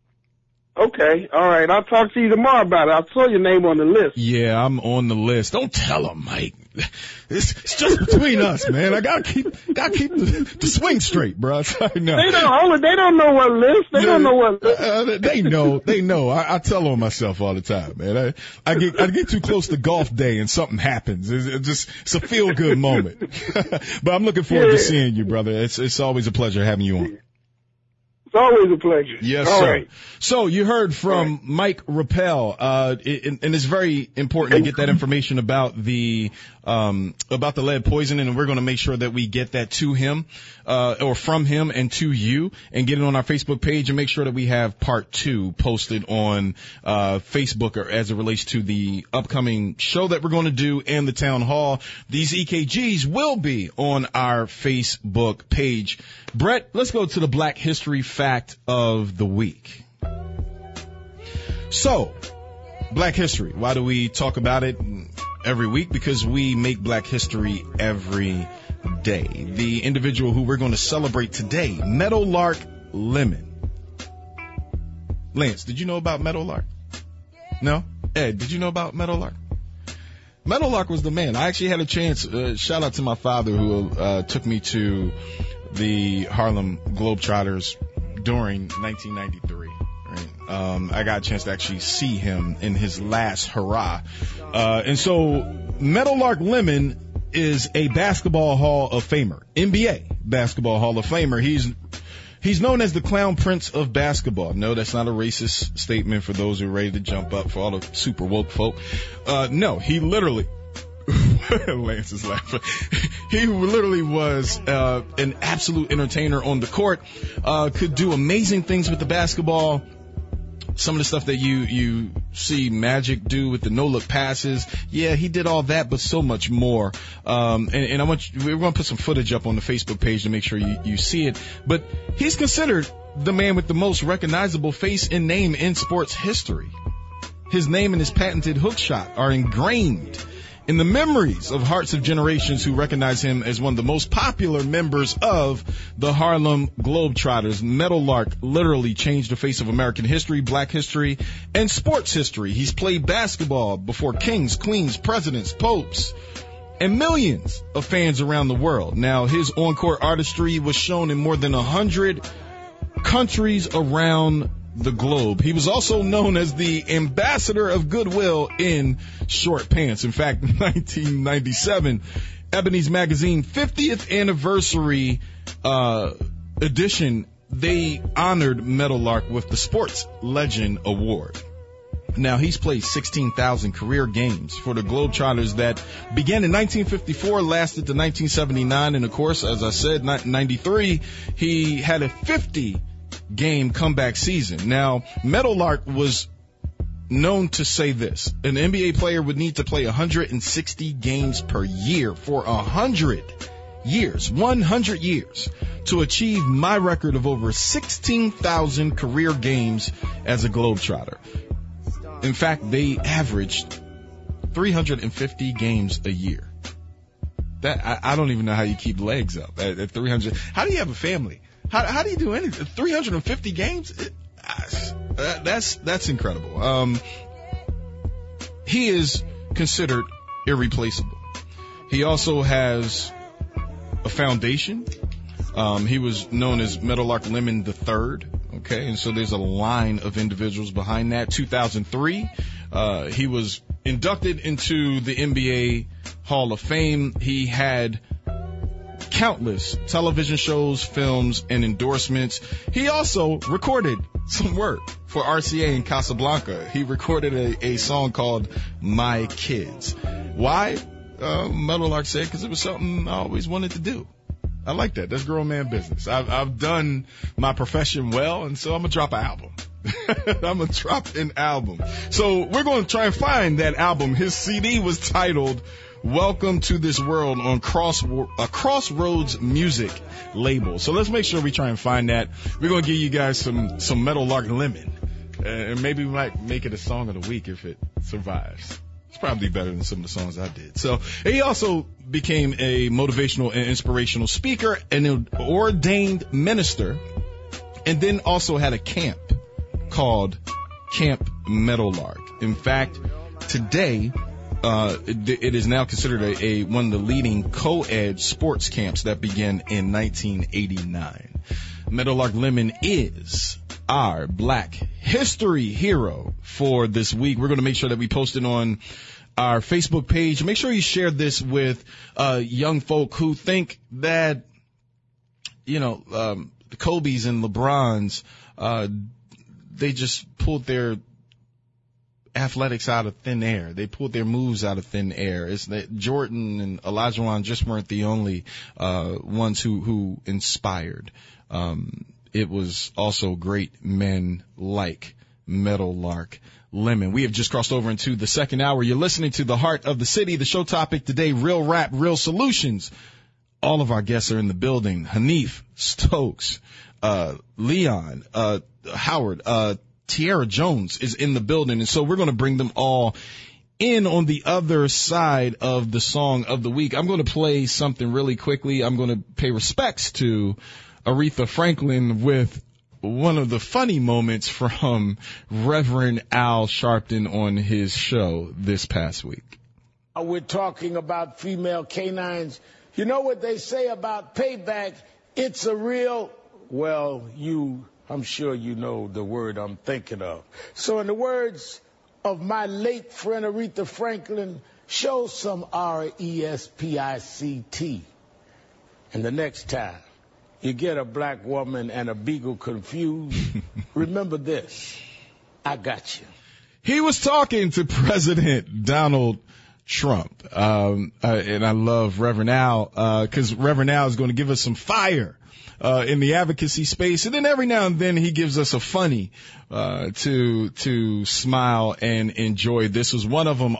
Okay, all right. I'll talk to you tomorrow about it. I saw your name on the list. Yeah, I'm on the list. Don't tell him, Mike. It's just between us, man. I gotta keep the swing straight, bro. No. They don't know what list. They don't know what list. They know. I tell on myself all the time, man. I get too close to golf day and something happens. It's a feel good moment. But I'm looking forward to seeing you, brother. It's always a pleasure having you on. It's always a pleasure. Yes, all sir. Right. So you heard from Mike Rappel, and it's very important to get that information about the lead poisoning, and we're going to make sure that we get that to him, or from him and to you, and get it on our Facebook page, and make sure that we have part 2 posted on Facebook, or as it relates to the upcoming show that we're going to do and the town hall. These EKGs will be on our Facebook page. Brett, let's go to the Black History Fact of the Week. So, Black History, why do we talk about it every week? Because we make Black history every day. The individual who we're going to celebrate today, Meadowlark Lemon. Lance, did you know about Meadowlark? No? Ed, did you know about Meadowlark? Meadowlark was the man. I actually had a chance, shout out to my father who took me to the Harlem Globetrotters during 1993. Right? I got a chance to actually see him in his last hurrah. And so Meadowlark Lemon is a basketball Hall of Famer, NBA basketball Hall of Famer. He's known as the Clown Prince of basketball. No, that's not a racist statement for those who are ready to jump up, for all the super woke folk. No, he literally, Lance is laughing. He literally was an absolute entertainer on the court, could do amazing things with the basketball. Some of the stuff that you see Magic do with the no-look passes, yeah, he did all that, but so much more. And we're going to put some footage up on the Facebook page to make sure you see it. But he's considered the man with the most recognizable face and name in sports history. His name and his patented hook shot are ingrained in the memories of hearts of generations who recognize him as one of the most popular members of the Harlem Globetrotters. Meadowlark literally changed the face of American history, Black history, and sports history. He's played basketball before kings, queens, presidents, popes, and millions of fans around the world. Now, his on-court artistry was shown in more than 100 countries around the globe. He was also known as the ambassador of goodwill in short pants. In fact, in 1997, Ebony's Magazine 50th anniversary edition, they honored Meadowlark with the Sports Legend Award. Now, he's played 16,000 career games for the Globetrotters that began in 1954, lasted to 1979, and of course, as I said, 93, he had a 50-game comeback season. Now, Meadowlark was known to say this: an NBA player would need to play 160 games per year for 100 years to achieve my record of over 16,000 career games as a Globetrotter. In fact, they averaged 350 games a year. That I don't even know how you keep legs up at 300. How do you have a family? How do you do anything? 350 games? That's incredible. He is considered irreplaceable. He also has a foundation. He was known as Meadowlark Lemon III. Okay, and so there's a line of individuals behind that. 2003, he was inducted into the NBA Hall of Fame. He had countless television shows, films, and endorsements. He also recorded some work for RCA in Casablanca. He recorded a song called My Kids. Why? Meadowlark said, because it was something I always wanted to do. I like that. That's grown man business. I've done my profession well, and so I'm going to drop an album. I'm going to drop an album. So we're going to try and find that album. His CD was titled Welcome to This World on Crossroads Music label. So let's make sure we try and find that. We're going to give you guys some Meadowlark Lemon. And maybe we might make it a song of the week if it survives. It's probably better than some of the songs I did. So he also became a motivational and inspirational speaker, an ordained minister, and then also had a camp called Camp Meadowlark. In fact, today It is now considered one of the leading co-ed sports camps that began in 1989. Meadowlark Lemon is our Black History hero for this week. We're going to make sure that we post it on our Facebook page. Make sure you share this with young folk who think that, the Kobe's and LeBron's, they just pulled their athletics out of thin air. They pulled their moves out of thin air. It's that Jordan and Olajuwon just weren't the only ones who inspired. It was also great men like Meadowlark Lemon. We have just crossed over into the second hour. You're listening to The Heart of the City. The show topic today, real rap, real solutions. All of our guests are in the building. Hanif, Stokes, Leon, Howard, Tierra Jones is in the building. And so we're going to bring them all in on the other side of the song of the week. I'm going to play something really quickly. I'm going to pay respects to Aretha Franklin with one of the funny moments from Reverend Al Sharpton on his show this past week. We're talking about female canines. You know what they say about payback? It's a real, I'm sure you know the word I'm thinking of. So in the words of my late friend Aretha Franklin, show some RESPICT. And the next time you get a black woman and a beagle confused, remember this, I got you. He was talking to President Donald Trump. And I love Reverend Al, cause Reverend Al is going to give us some fire, in the advocacy space. And then every now and then he gives us a funny, to smile and enjoy. This was one of them,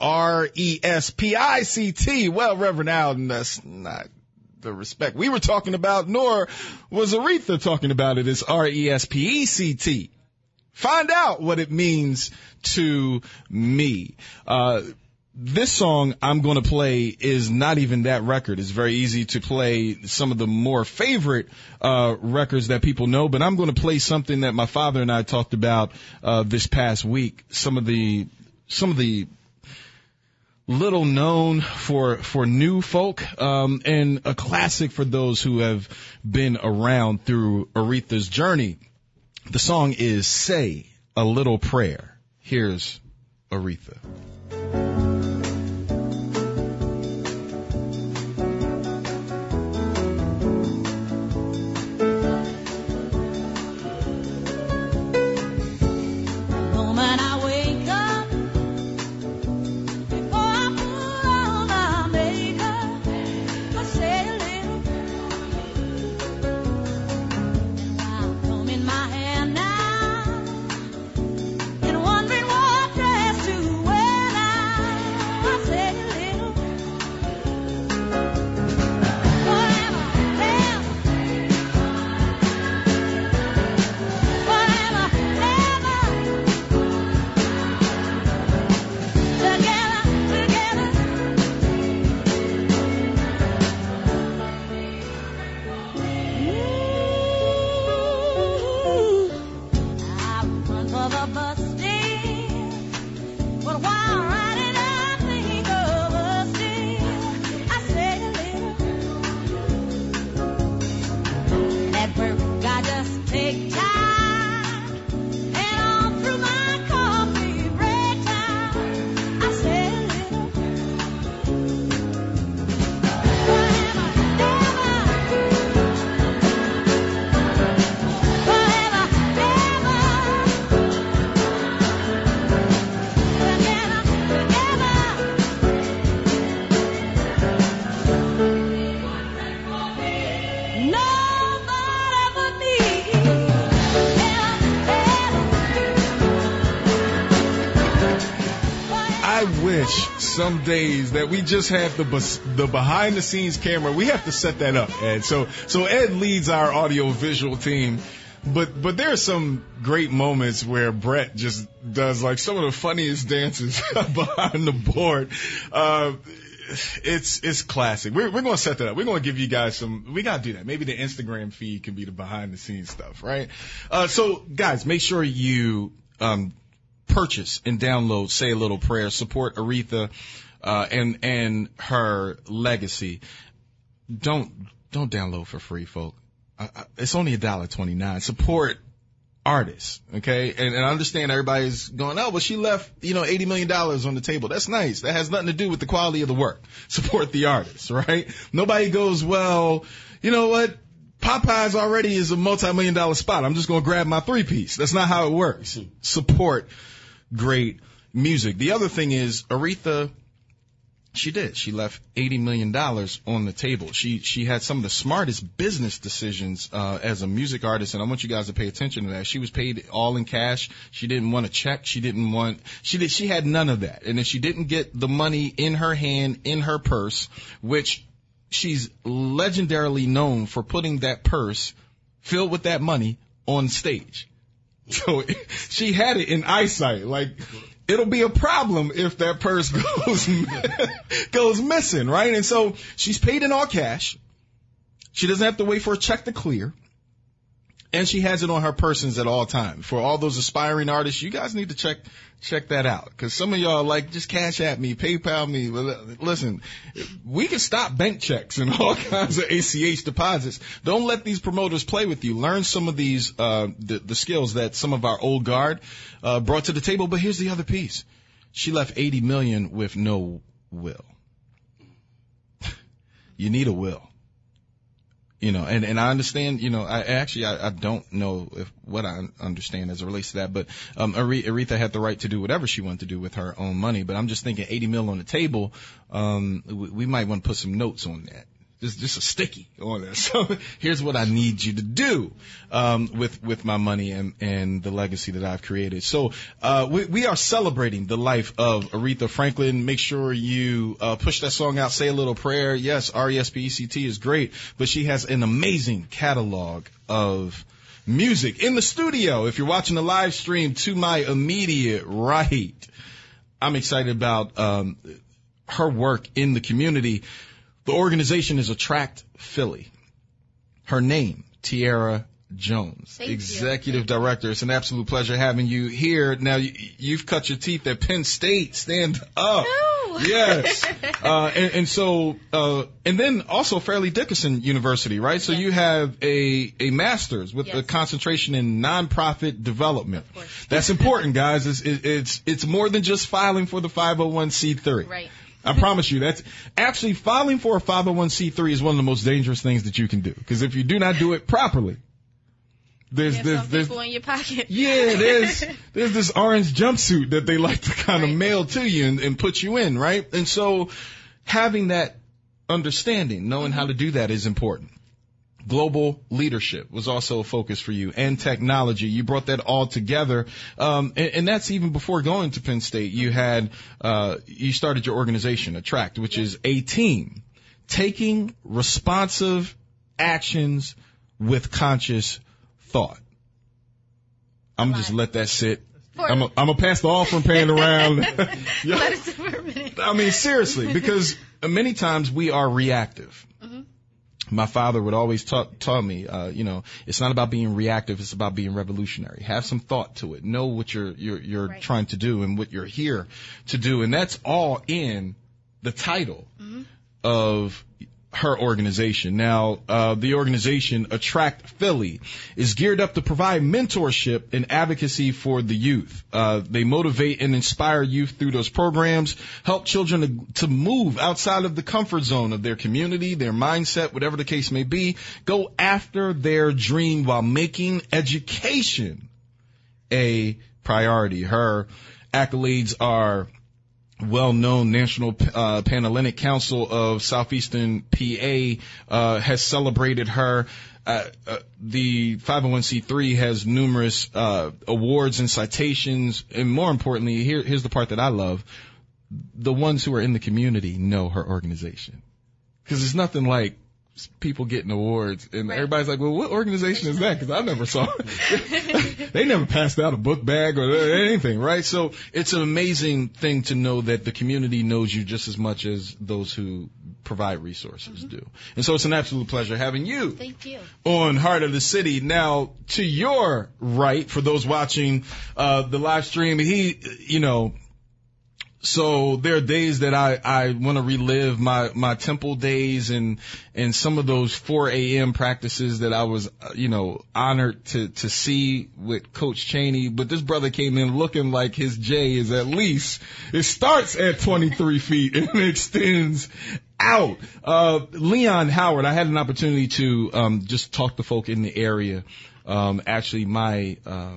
RESPICT. Well, Reverend Al, that's not the respect we were talking about, nor was Aretha talking about it. It's RESPECT. Find out what it means to me. This song I'm going to play is not even that record. It's very easy to play some of the more favorite records that people know, but I'm going to play something that my father and I talked about this past week. Some of the little known for new folk, and a classic for those who have been around through Aretha's journey. The song is Say a Little Prayer. Here's Aretha. Some days that we just have the behind the scenes camera. We have to set that up, Ed. So Ed leads our audio visual team, but there are some great moments where Brett just does like some of the funniest dances behind the board. It's classic. We're going to set that up. We're going to give you guys we got to do that. Maybe the Instagram feed can be the behind the scenes stuff, right? So guys, make sure you, purchase and download Say a Little Prayer. Support Aretha. and her legacy. Don't download for free, folk. It's only $1.29. Support artists, okay? And I understand everybody's going, oh, well, she left, $80 million on the table. That's nice. That has nothing to do with the quality of the work. Support the artists, right? Nobody goes, well, you know what? Popeyes already is a multi-million-dollar spot. I'm just going to grab my 3-piece. That's not how it works. Support great music. The other thing is Aretha, she did. She left $80 million on the table. She had some of the smartest business decisions as a music artist, and I want you guys to pay attention to that. She was paid all in cash. She didn't want a check. She had none of that. And if she didn't get the money in her hand, in her purse, which she's legendarily known for putting that purse filled with that money on stage. So she had it in eyesight. Like, it'll be a problem if that purse goes missing, right? And so she's paid in all cash. She doesn't have to wait for a check to clear. And she has it on her persons at all times. For all those aspiring artists, you guys need to check that out. Because some of y'all are like, just cash at me, PayPal me. Well, listen, we can stop bank checks and all kinds of ACH deposits. Don't let these promoters play with you. Learn some of these, the skills that some of our old guard, brought to the table. But here's the other piece. She left $80 million with no will. You need a will. And I understand, I don't know what I understand as it relates to that, but, Aretha had the right to do whatever she wanted to do with her own money, but I'm just thinking $80 million on the table, we might want to put some notes on that. Just a sticky on there. So here's what I need you to do, with my money and the legacy that I've created. So, we are celebrating the life of Aretha Franklin. Make sure you, push that song out, say a little prayer. Yes, RESPECT is great, but she has an amazing catalog of music in the studio. If you're watching the live stream to my immediate right, I'm excited about, her work in the community. The organization is Attract Philly. Her name, Tiara Jones, Executive Director. It's an absolute pleasure having you here. Now, you've cut your teeth at Penn State. Stand up. No. Yes. And then also Fairleigh Dickinson University, right? So you have a master's with a concentration in nonprofit development. Of course. That's important, guys. It's more than just filing for the 501c3. Right. I promise you, that's actually filing for a 501c3 is one of the most dangerous things that you can do. Because if you do not do it properly, there's people in your pocket. Yeah, there's this orange jumpsuit that they like to kind of mail to you and put you in, right? And so having that understanding, knowing how to do that is important. Global leadership was also a focus for you, and technology. You brought that all together. And that's even before going to Penn State. You had, you started your organization, Attract, which is a team taking responsive actions with conscious thought. I'm just let that sit. I'm gonna pass the offering pan around. Let it sit for a minute. I mean, seriously, because many times we are reactive. My father would always tell me, it's not about being reactive. It's about being revolutionary. Have some thought to it. Know what you're trying to do and what you're here to do. And that's all in the title of her organization. Now, the organization Attract Philly is geared up to provide mentorship and advocacy for the youth. They motivate and inspire youth through those programs, help children to move outside of the comfort zone of their community, their mindset, whatever the case may be, go after their dream while making education a priority. Her accolades are well-known. National Panhellenic Council of Southeastern PA has celebrated her. The 501c3 has numerous awards and citations, and more importantly, here's the part that I love: the ones who are in the community know her organization, because there's nothing like people getting awards and everybody's like, well, what organization is that? Because I never saw it. They never passed out a book bag or anything, right? So it's an amazing thing to know that the community knows you just as much as those who provide resources do. And so it's an absolute pleasure having you. Thank you. On Heart of the City. Now, to your right, for those watching the live stream, So there are days that I want to relive my Temple days and some of those 4 a.m. practices that I was, honored to see with Coach Chaney. But this brother came in looking like his J is it starts at 23 feet and extends out. Leon Howard, I had an opportunity to, just talk to folk in the area. Actually my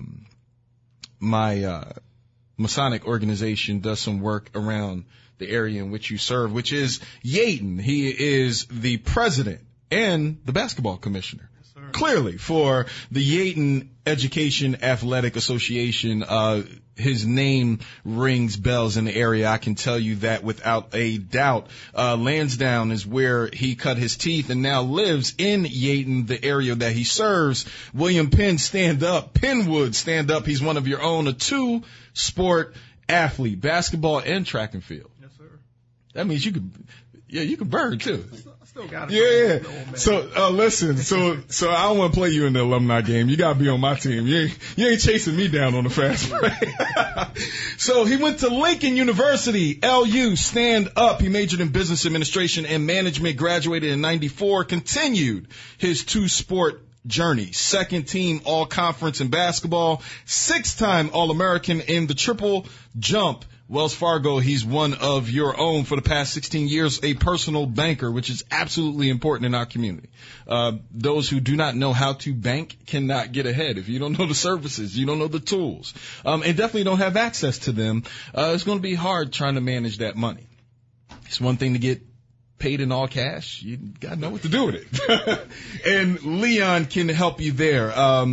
Masonic organization does some work around the area in which you serve, which is Yaden. He is the president and the basketball commissioner. Yes, clearly, for the Yaden Education Athletic Association. His name rings bells in the area. I can tell you that without a doubt. Lansdowne is where he cut his teeth and now lives in Yaden, the area that he serves. William Penn, stand up. Penwood, stand up. He's one of your own, a 2-sport athlete, basketball and track and field. Yes, sir. That means you can burn too. I still got it. Yeah. So, listen, so I don't want to play you in the alumni game. You gotta be on my team. You ain't chasing me down on the fast break. So he went to Lincoln University, LU, stand up. He majored in business administration and management, graduated in 94, continued his 2-sport journey. 2nd team all-conference in basketball, 6-time All-American in the triple jump. Wells Fargo, he's one of your own for the past 16 years, a personal banker, which is absolutely important in our community. Those who do not know how to bank cannot get ahead. If you don't know the services, you don't know the tools, and definitely don't have access to them, it's going to be hard trying to manage that money. It's one thing to get paid in all cash. You got to know what to do with it. And Leon can help you there.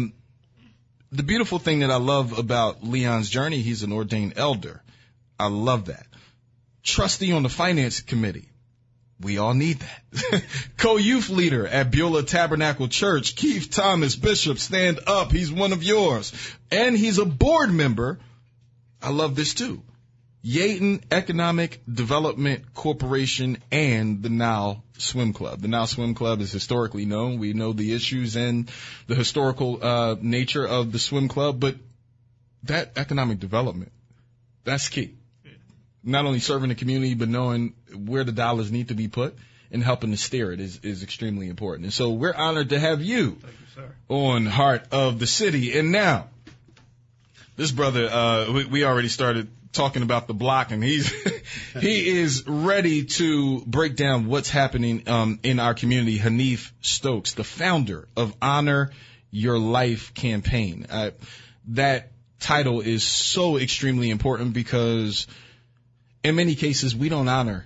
The beautiful thing that I love about Leon's journey, he's an ordained elder. I love that. Trustee on the finance committee. We all need that. Co-youth leader at Beulah Tabernacle Church, Keith Thomas Bishop, stand up. He's one of yours. And he's a board member. I love this too. Yaden Economic Development Corporation and the Now Swim Club. The Now Swim Club is historically known. We know the issues and the historical nature of the swim club, but that economic development, that's key. Not only serving the community, but knowing where the dollars need to be put and helping to steer it is extremely important. And so we're honored to have you, on Heart of the City. And now, this brother, we already started talking about the block, and he is ready to break down what's happening in our community. Hanif Stokes, the founder of Honor Your Life campaign. That title is so extremely important because in many cases, we don't honor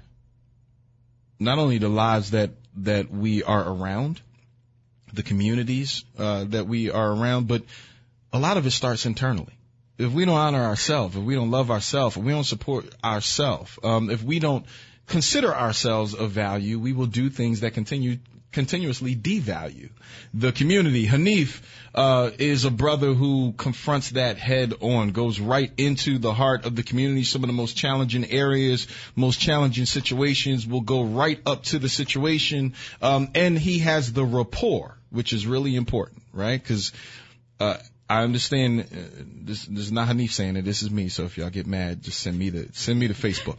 not only the lives that we are around, the communities that we are around, but a lot of it starts internally. If we don't honor ourselves, if we don't love ourselves, if we don't support ourselves, if we don't consider ourselves of value, we will do things that continuously devalue the community. Hanif is a brother who confronts that head on, goes right into the heart of the community. Some of the most challenging areas, most challenging situations will go right up to the situation. And he has the rapport, which is really important, right? Because I understand this is not Hanif saying it. This is me. So if y'all get mad, just send me to Facebook.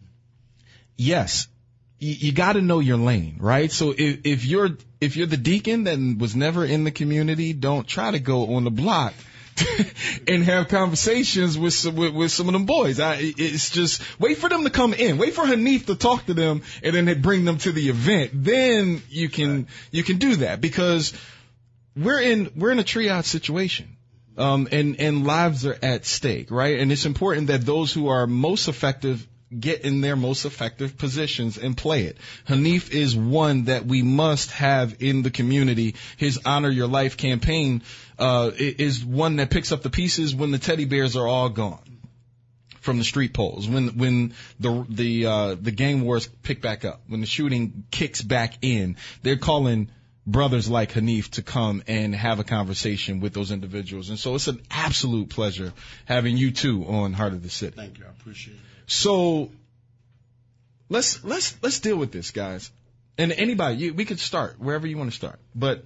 Yes. You got to know your lane, right? So if you're the deacon that was never in the community, don't try to go on the block and have conversations with some of them boys. It's just wait for them to come in, wait for Hanif to talk to them, and then they bring them to the event. Then you can do that because we're in a triage situation. And lives are at stake, right? And it's important that those who are most effective get in their most effective positions and play it. Hanif is one that we must have in the community. His Honor Your Life campaign is one that picks up the pieces when the teddy bears are all gone from the street poles, when the gang wars pick back up, when the shooting kicks back in. They're calling brothers like Hanif to come and have a conversation with those individuals. And so it's an absolute pleasure having you two on Heart of the City. Thank you. I appreciate it. So let's deal with this, guys. And anybody, we could start wherever you want to start. But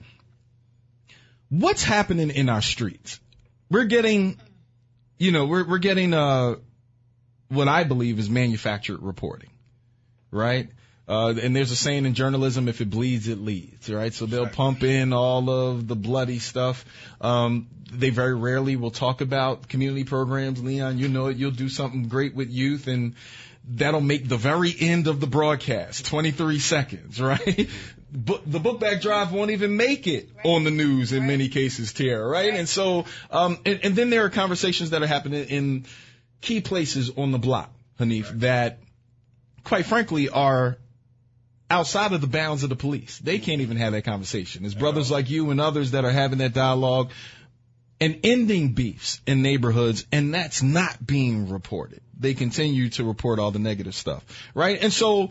what's happening in our streets? We're getting, we're getting what I believe is manufactured reporting, right? And there's a saying in journalism, if it bleeds, it leads, right? So they'll pump in all of the bloody stuff. They very rarely will talk about community programs. Leon, you know it. You'll do something great with youth, and that'll make the very end of the broadcast, 23 seconds, right? The book bag drive won't even make it on the news in many cases, Tara, right? And so, and then there are conversations that are happening in key places on the block, Hanif, that quite frankly are outside of the bounds of the police. They can't even have that conversation. There's brothers like you and others that are having that dialogue and ending beefs in neighborhoods, and that's not being reported. They continue to report all the negative stuff, right? And so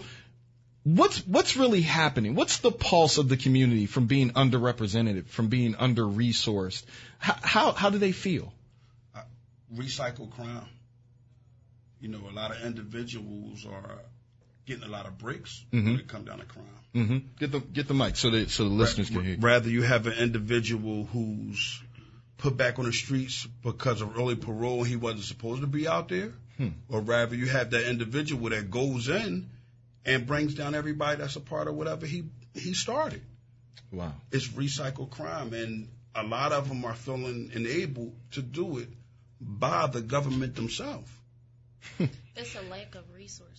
what's really happening? What's the pulse of the community from being underrepresented, from being under-resourced? How do they feel? Recycle crime. You know, a lot of individuals are getting a lot of breaks when it comes down to crime. Get the mic so the listeners can hear you. Rather you have an individual who's put back on the streets because of early parole and he wasn't supposed to be out there, or rather you have that individual that goes in and brings down everybody that's a part of whatever he started. Wow. It's recycled crime, and a lot of them are feeling enabled to do it by the government themselves. It's a lack of resources.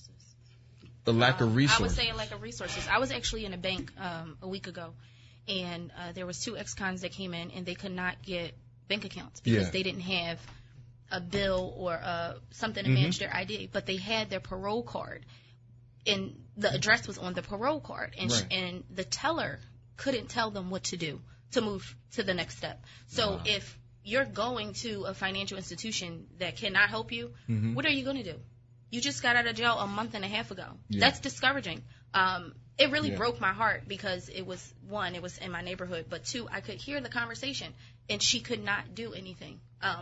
A lack of resources. I would say a lack of resources. I was actually in a bank a week ago, and there was 2 ex-cons that came in, and they could not get bank accounts because they didn't have a bill or something to manage their ID, but they had their parole card, and the address was on the parole card, and and the teller couldn't tell them what to do to move to the next step. So if you're going to a financial institution that cannot help you, what are you going to do? You just got out of jail a month and a half ago. That's discouraging. It really broke my heart because it was, 1, it was in my neighborhood, but 2, I could hear the conversation, and she could not do anything.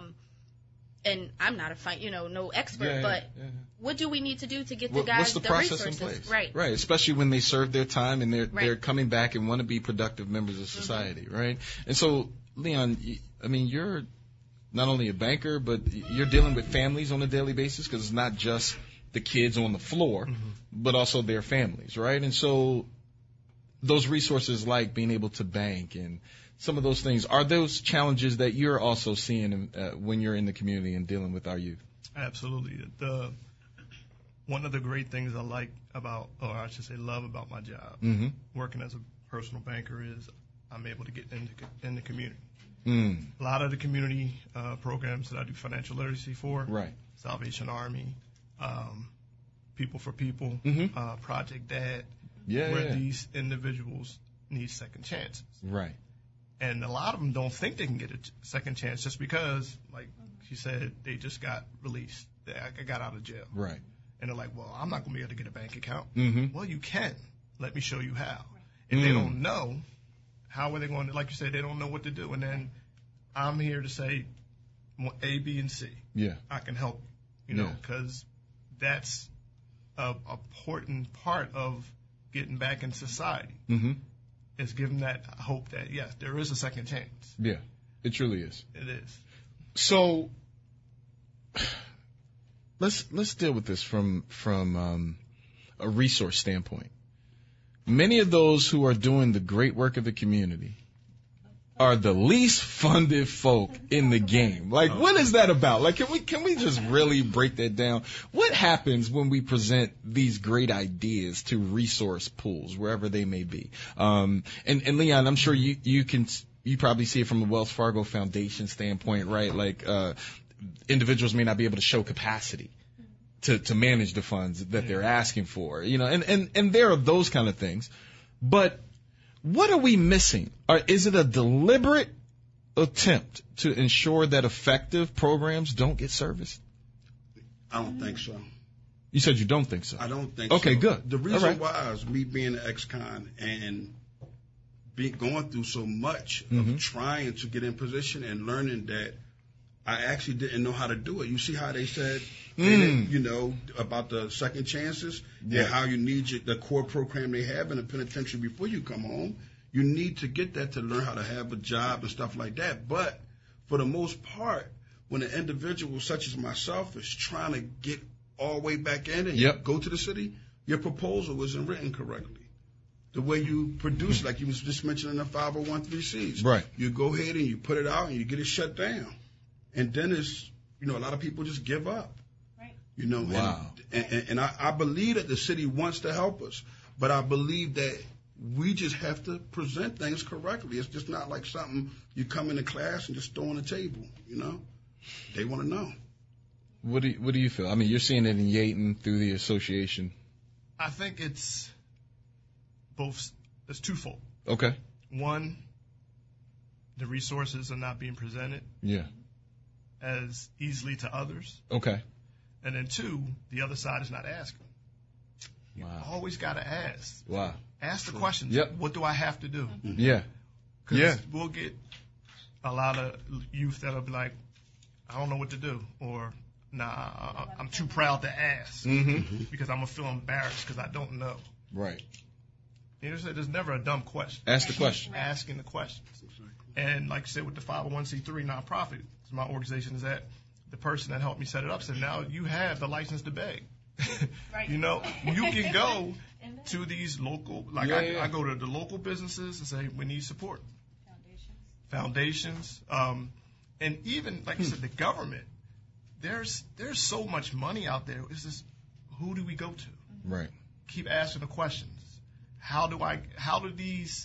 And I'm not no expert, but what do we need to do to get the guys the process resources? in place? Right. Especially when they serve their time and they're coming back and want to be productive members of society, right? And so, Leon, I mean, you're not only a banker, but you're dealing with families on a daily basis because it's not just the kids on the floor, but also their families, right? And so those resources like being able to bank and some of those things, are those challenges that you're also seeing when you're in the community and dealing with our youth? Absolutely. One of the great things I like about, or I should say love about my job, working as a personal banker, is I'm able to get in the community. A lot of the community programs that I do financial literacy for, Salvation Army, People for People, Project Dad, where these individuals need second chances. Right. And a lot of them don't think they can get a second chance just because, like she said, they just got released. I got out of jail. Right. And they're like, well, I'm not going to be able to get a bank account. Well, you can. Let me show you how. If they don't know, how are they going to, like you said, they don't know what to do. And then I'm here to say A, B, and C. Yeah. I can help, because that's an important part of getting back in society. Is giving that hope that, yes, there is a second chance. Yeah, it truly is. It is. So let's deal with this from a resource standpoint. Many of those who are doing the great work of the community are the least funded folk in the game. Like, what is that about? Like, can we just really break that down? What happens when we present these great ideas to resource pools, wherever they may be? And Leon, I'm sure you probably see it from a Wells Fargo Foundation standpoint, right? Like, individuals may not be able to show capacity to manage the funds that they're asking for, and there are those kind of things. But what are we missing? Or is it a deliberate attempt to ensure that effective programs don't get serviced? I don't think so. You said you don't think so. I don't think so. Okay, good. The reason why is me being an ex-con and going through so much of trying to get in position and learning that I actually didn't know how to do it. You see how they said, about the second chances and how you need the core program they have in the penitentiary before you come home. You need to get that to learn how to have a job and stuff like that. But for the most part, when an individual such as myself is trying to get all the way back in and you go to the city, your proposal wasn't written correctly. The way you produce, like you was just mentioning the 501(c)(3)s. Right. You go ahead and you put it out and you get it shut down. And then it's, a lot of people just give up. Right. Wow. And I believe that the city wants to help us, but I believe that we just have to present things correctly. It's just not like something you come into class and just throw on the table, They want to know. What do you feel? I mean, you're seeing it in Yaton through the association. I think it's twofold. Okay. One, the resources are not being presented as easily to others. Okay. And then two, the other side is not asking. You always got to ask. Wow. Ask the questions. Yep. What do I have to do? Yeah. Because we'll get a lot of youth that'll be like, I don't know what to do, or nah, I'm too proud to ask because I'm going to feel embarrassed because I don't know. Right. There's never a dumb question. Ask the question. Asking the questions. And like I said, with the 501c3 nonprofit, my organization is that the person that helped me set it up said, now you have the license to beg. Right. You can go to these local, I go to the local businesses and say, we need support. Foundations. And even, like I said, the government, there's so much money out there. It's just, who do we go to? Right. Keep asking the questions. How do these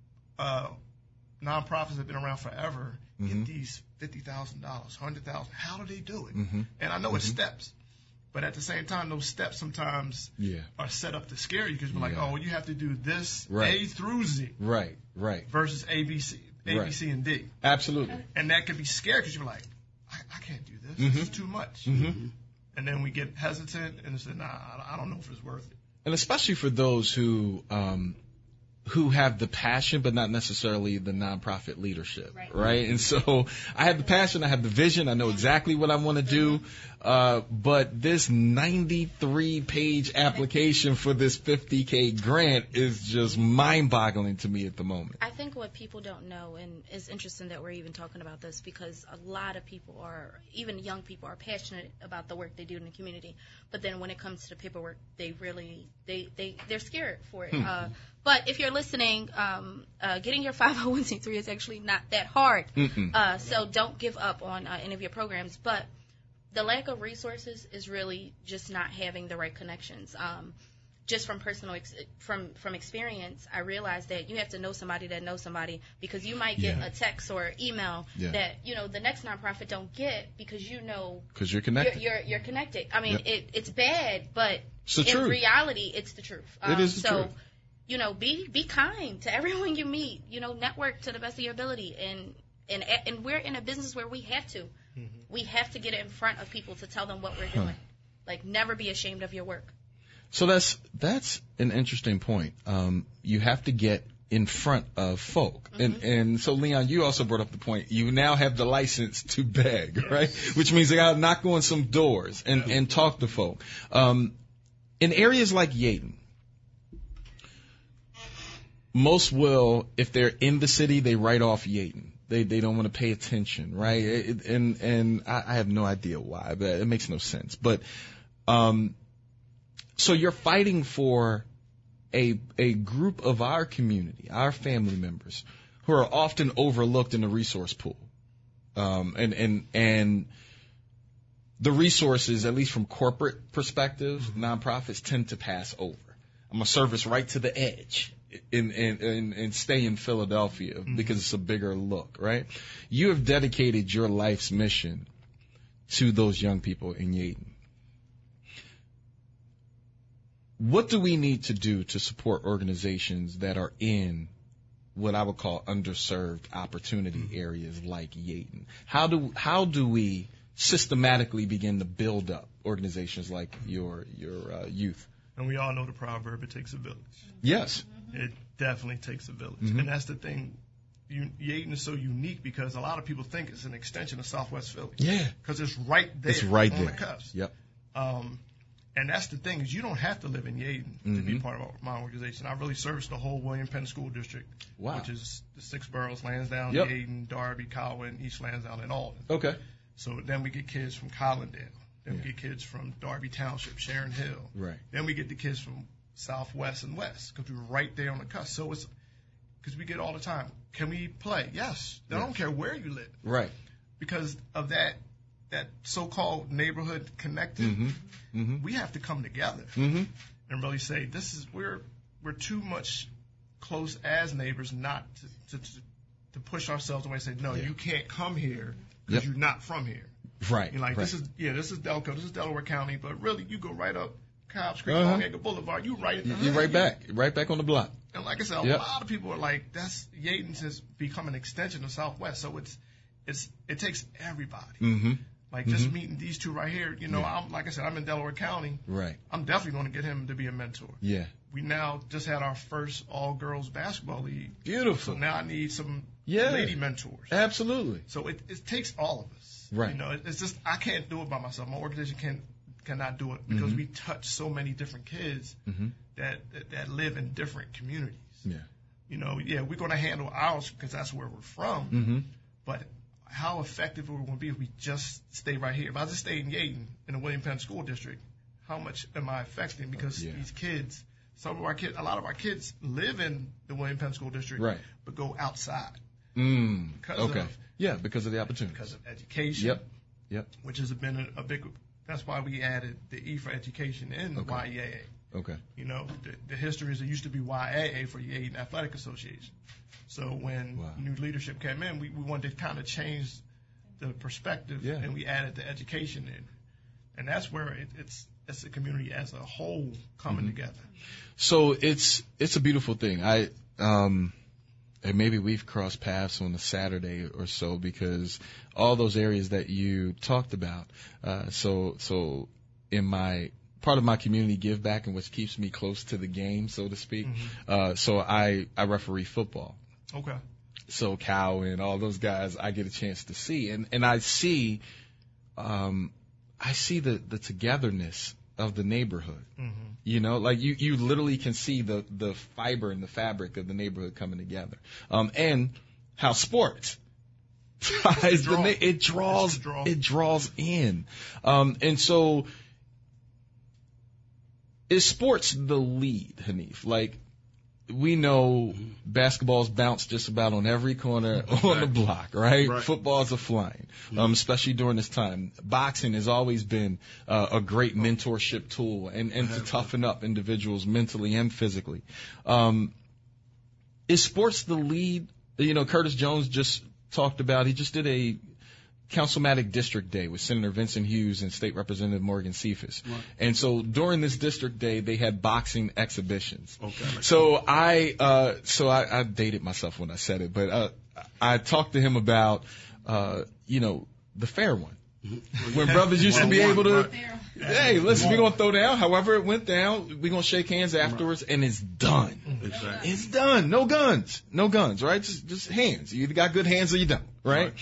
nonprofits that have been around forever get these $50,000, $100,000? How do they do it? And I know it's steps, but at the same time, those steps sometimes are set up to scare you because you're like, oh, you have to do this A through Z. Right. Versus A, B, C, and D. Absolutely. And that could be scary because you're like, I can't do this. This is too much. And then we get hesitant and say, nah, I don't know if it's worth it. And especially for those who have the passion, but not necessarily the nonprofit leadership, right? And so I have the passion, I have the vision, I know exactly what I want to do, but this 93-page application for this $50K grant is just mind-boggling to me at the moment. I think what people don't know, and it's interesting that we're even talking about this, because a lot of people even young people are passionate about the work they do in the community, but then when it comes to the paperwork, they're scared for it. But if you're listening, getting your 501c3 is actually not that hard. So don't give up on any of your programs. But the lack of resources is really just not having the right connections. Just from personal from experience, I realized that you have to know somebody that knows somebody, because you might get a text or email that the next nonprofit don't get because because you're connected. You're connected. I mean, it's bad, but in truth. Reality, it's the truth. It is the truth. Be kind to everyone you meet. Network to the best of your ability, and we're in a business where we have to. We have to get it in front of people to tell them what we're doing. Like, never be ashamed of your work. So that's an interesting point. You have to get in front of folk. And so, Leon, you also brought up the point. You now have the license to beg, right? Which means they got to knock on some doors and talk to folk. In areas like Yaton, most will, if they're in the city, they write off Yaton. They don't want to pay attention, right? And I have no idea why, but it makes no sense. But so you're fighting for a group of our community, our family members, who are often overlooked in the resource pool, and the resources, at least from corporate perspective, nonprofits tend to pass over. I'm gonna service right to the edge and stay in Philadelphia because it's a bigger look, right? You have dedicated your life's mission to those young people in Yaton. What do we need to do to support organizations that are in what I would call underserved opportunity areas like Yaton? How do we systematically begin to build up organizations like your youth? And we all know the proverb, it takes a village. Yes. It definitely takes a village. And that's the thing. Yaton is so unique because a lot of people think it's an extension of Southwest Philly. Yeah. Because it's right there. It's right on there. The cusp. Yep. And that's the thing, is you don't have to live in Yaton to be part of my organization. I really service the whole William Penn School District, which is the 6 boroughs, Lansdowne, Yaton, Darby, Colwyn, East Lansdowne, and Alden. Okay. So then we get kids from Collindale, Then we get kids from Darby Township, Sharon Hill. Right. Then we get the kids from Southwest and West because we're right there on the cusp. So it's because we get all the time, can we play? Yes. They don't care where you live. Right. Because of that so-called neighborhood connected, we have to come together and really say we're too much close as neighbors not to push ourselves away and say, no, you can't come here because you're not from here. Right. You're like, this is Delco, this is Delaware County, but really you go right up Cobb Street, Long Acre Boulevard, you're right back on the block. And like I said, a lot of people are like, Yaden's has become an extension of Southwest, so it takes everybody. Like just meeting these two right here, I'm in Delaware County. Right. I'm definitely going to get him to be a mentor. Yeah. We now just had our first all-girls basketball league. Beautiful. So now I need some lady mentors. Absolutely. So it takes all of us. Right. It's just I can't do it by myself. My organization cannot do it because we touch so many different kids that live in different communities. Yeah. We're going to handle ours because that's where we're from. But how effective are we going to be if we just stay right here? If I just stay in Yaden in the William Penn School District, how much am I affecting? Because these kids, a lot of our kids live in the William Penn School District, but go outside. Because of the opportunity. Because of education. Yep. Which has been a big. That's why we added the E for education in the YEAA. Okay. The history is it used to be YAA for Yaden Athletic Association. So when new leadership came in, we wanted to kind of change the perspective, and we added the education in, and that's where it's the community as a whole coming together. So it's a beautiful thing. And maybe we've crossed paths on a Saturday or so because all those areas that you talked about. So in my part of my community give back and which keeps me close to the game, so to speak. So I referee football. Okay. So Cal and all those guys I get a chance to see, and I see the togetherness of the neighborhood. Like you literally can see the fiber and the fabric of the neighborhood coming together. And how sports ties it draws in. And so is sports the lead, Hanif? Like, we know basketball's bounced just about on every corner on the block, right? Footballs are flying, especially during this time. Boxing has always been a great mentorship tool and to toughen up individuals mentally and physically. Is sports the lead? Curtis Jones just talked about, he just did a Councilmatic District Day with Senator Vincent Hughes and State Representative Morgan Cephas. And so during this district day, they had boxing exhibitions. So I dated myself when I said it, but I talked to him about, the fair one. When brothers used to be able to, hey, listen, we're going to throw down. However it went down, we're going to shake hands afterwards, and it's done. It's done. No guns, right? Just hands. You either got good hands or you don't, right?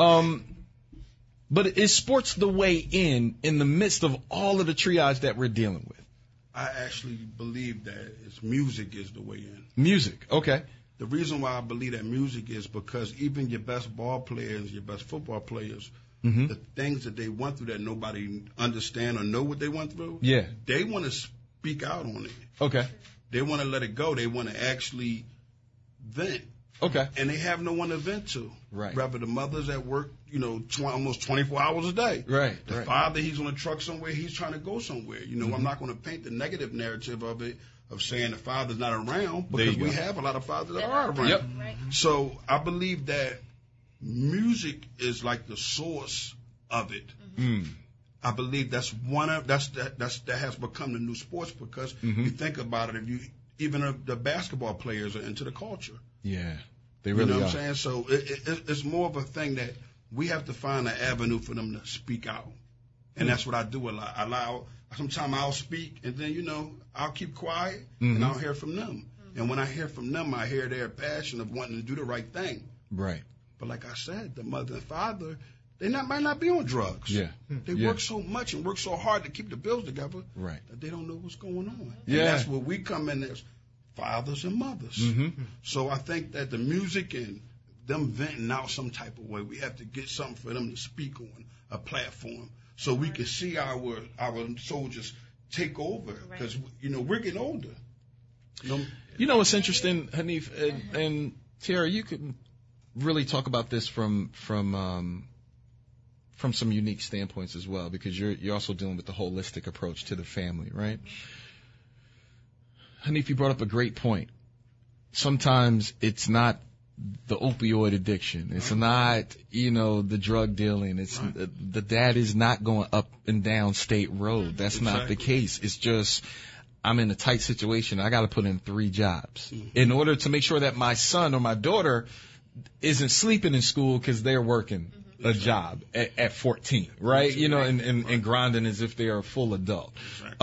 But is sports the way in the midst of all of the triage that we're dealing with? I actually believe that music is the way in. Music, okay. The reason why I believe that music is because even your best ball players, your best football players, the things that they went through that nobody understand or know what they went through, they want to speak out on it. Okay. They want to let it go. They want to actually vent. Okay. And they have no one to vent to. Right. Rather, the mother's at work, almost 24 hours a day. Right. The father, he's on a truck somewhere. He's trying to go somewhere. I'm not going to paint the negative narrative of it, of saying the father's not around, because we have a lot of fathers that are around. Yep. So I believe that music is like the source of it. I believe that has become the new sports because you think about it, even the basketball players are into the culture. Yeah, they really are. You know what I'm saying? So it's more of a thing that we have to find an avenue for them to speak out. And that's what I do a lot. Sometimes I'll speak and then, I'll keep quiet and I'll hear from them. And when I hear from them, I hear their passion of wanting to do the right thing. Right. But like I said, the mother and father, might not be on drugs. Yeah. They work so much and work so hard to keep the bills together that they don't know what's going on. Yeah. And that's where we come in as fathers and mothers. So I think that the music and them venting out some type of way, we have to get something for them to speak on, a platform. so we can see our soldiers take over, because we're getting older. You know what's interesting, Hanif and Tiara, you could really talk about this from some unique standpoints as well, because you're also dealing with the holistic approach to the family, right? Hanif, you brought up a great point. Sometimes it's not the opioid addiction. It's not, the drug dealing. It's the dad is not going up and down State Road. That's not the case. It's just, I'm in a tight situation. I got to put in 3 jobs in order to make sure that my son or my daughter isn't sleeping in school because they're working a job at 14, right? And grinding as if they are a full adult.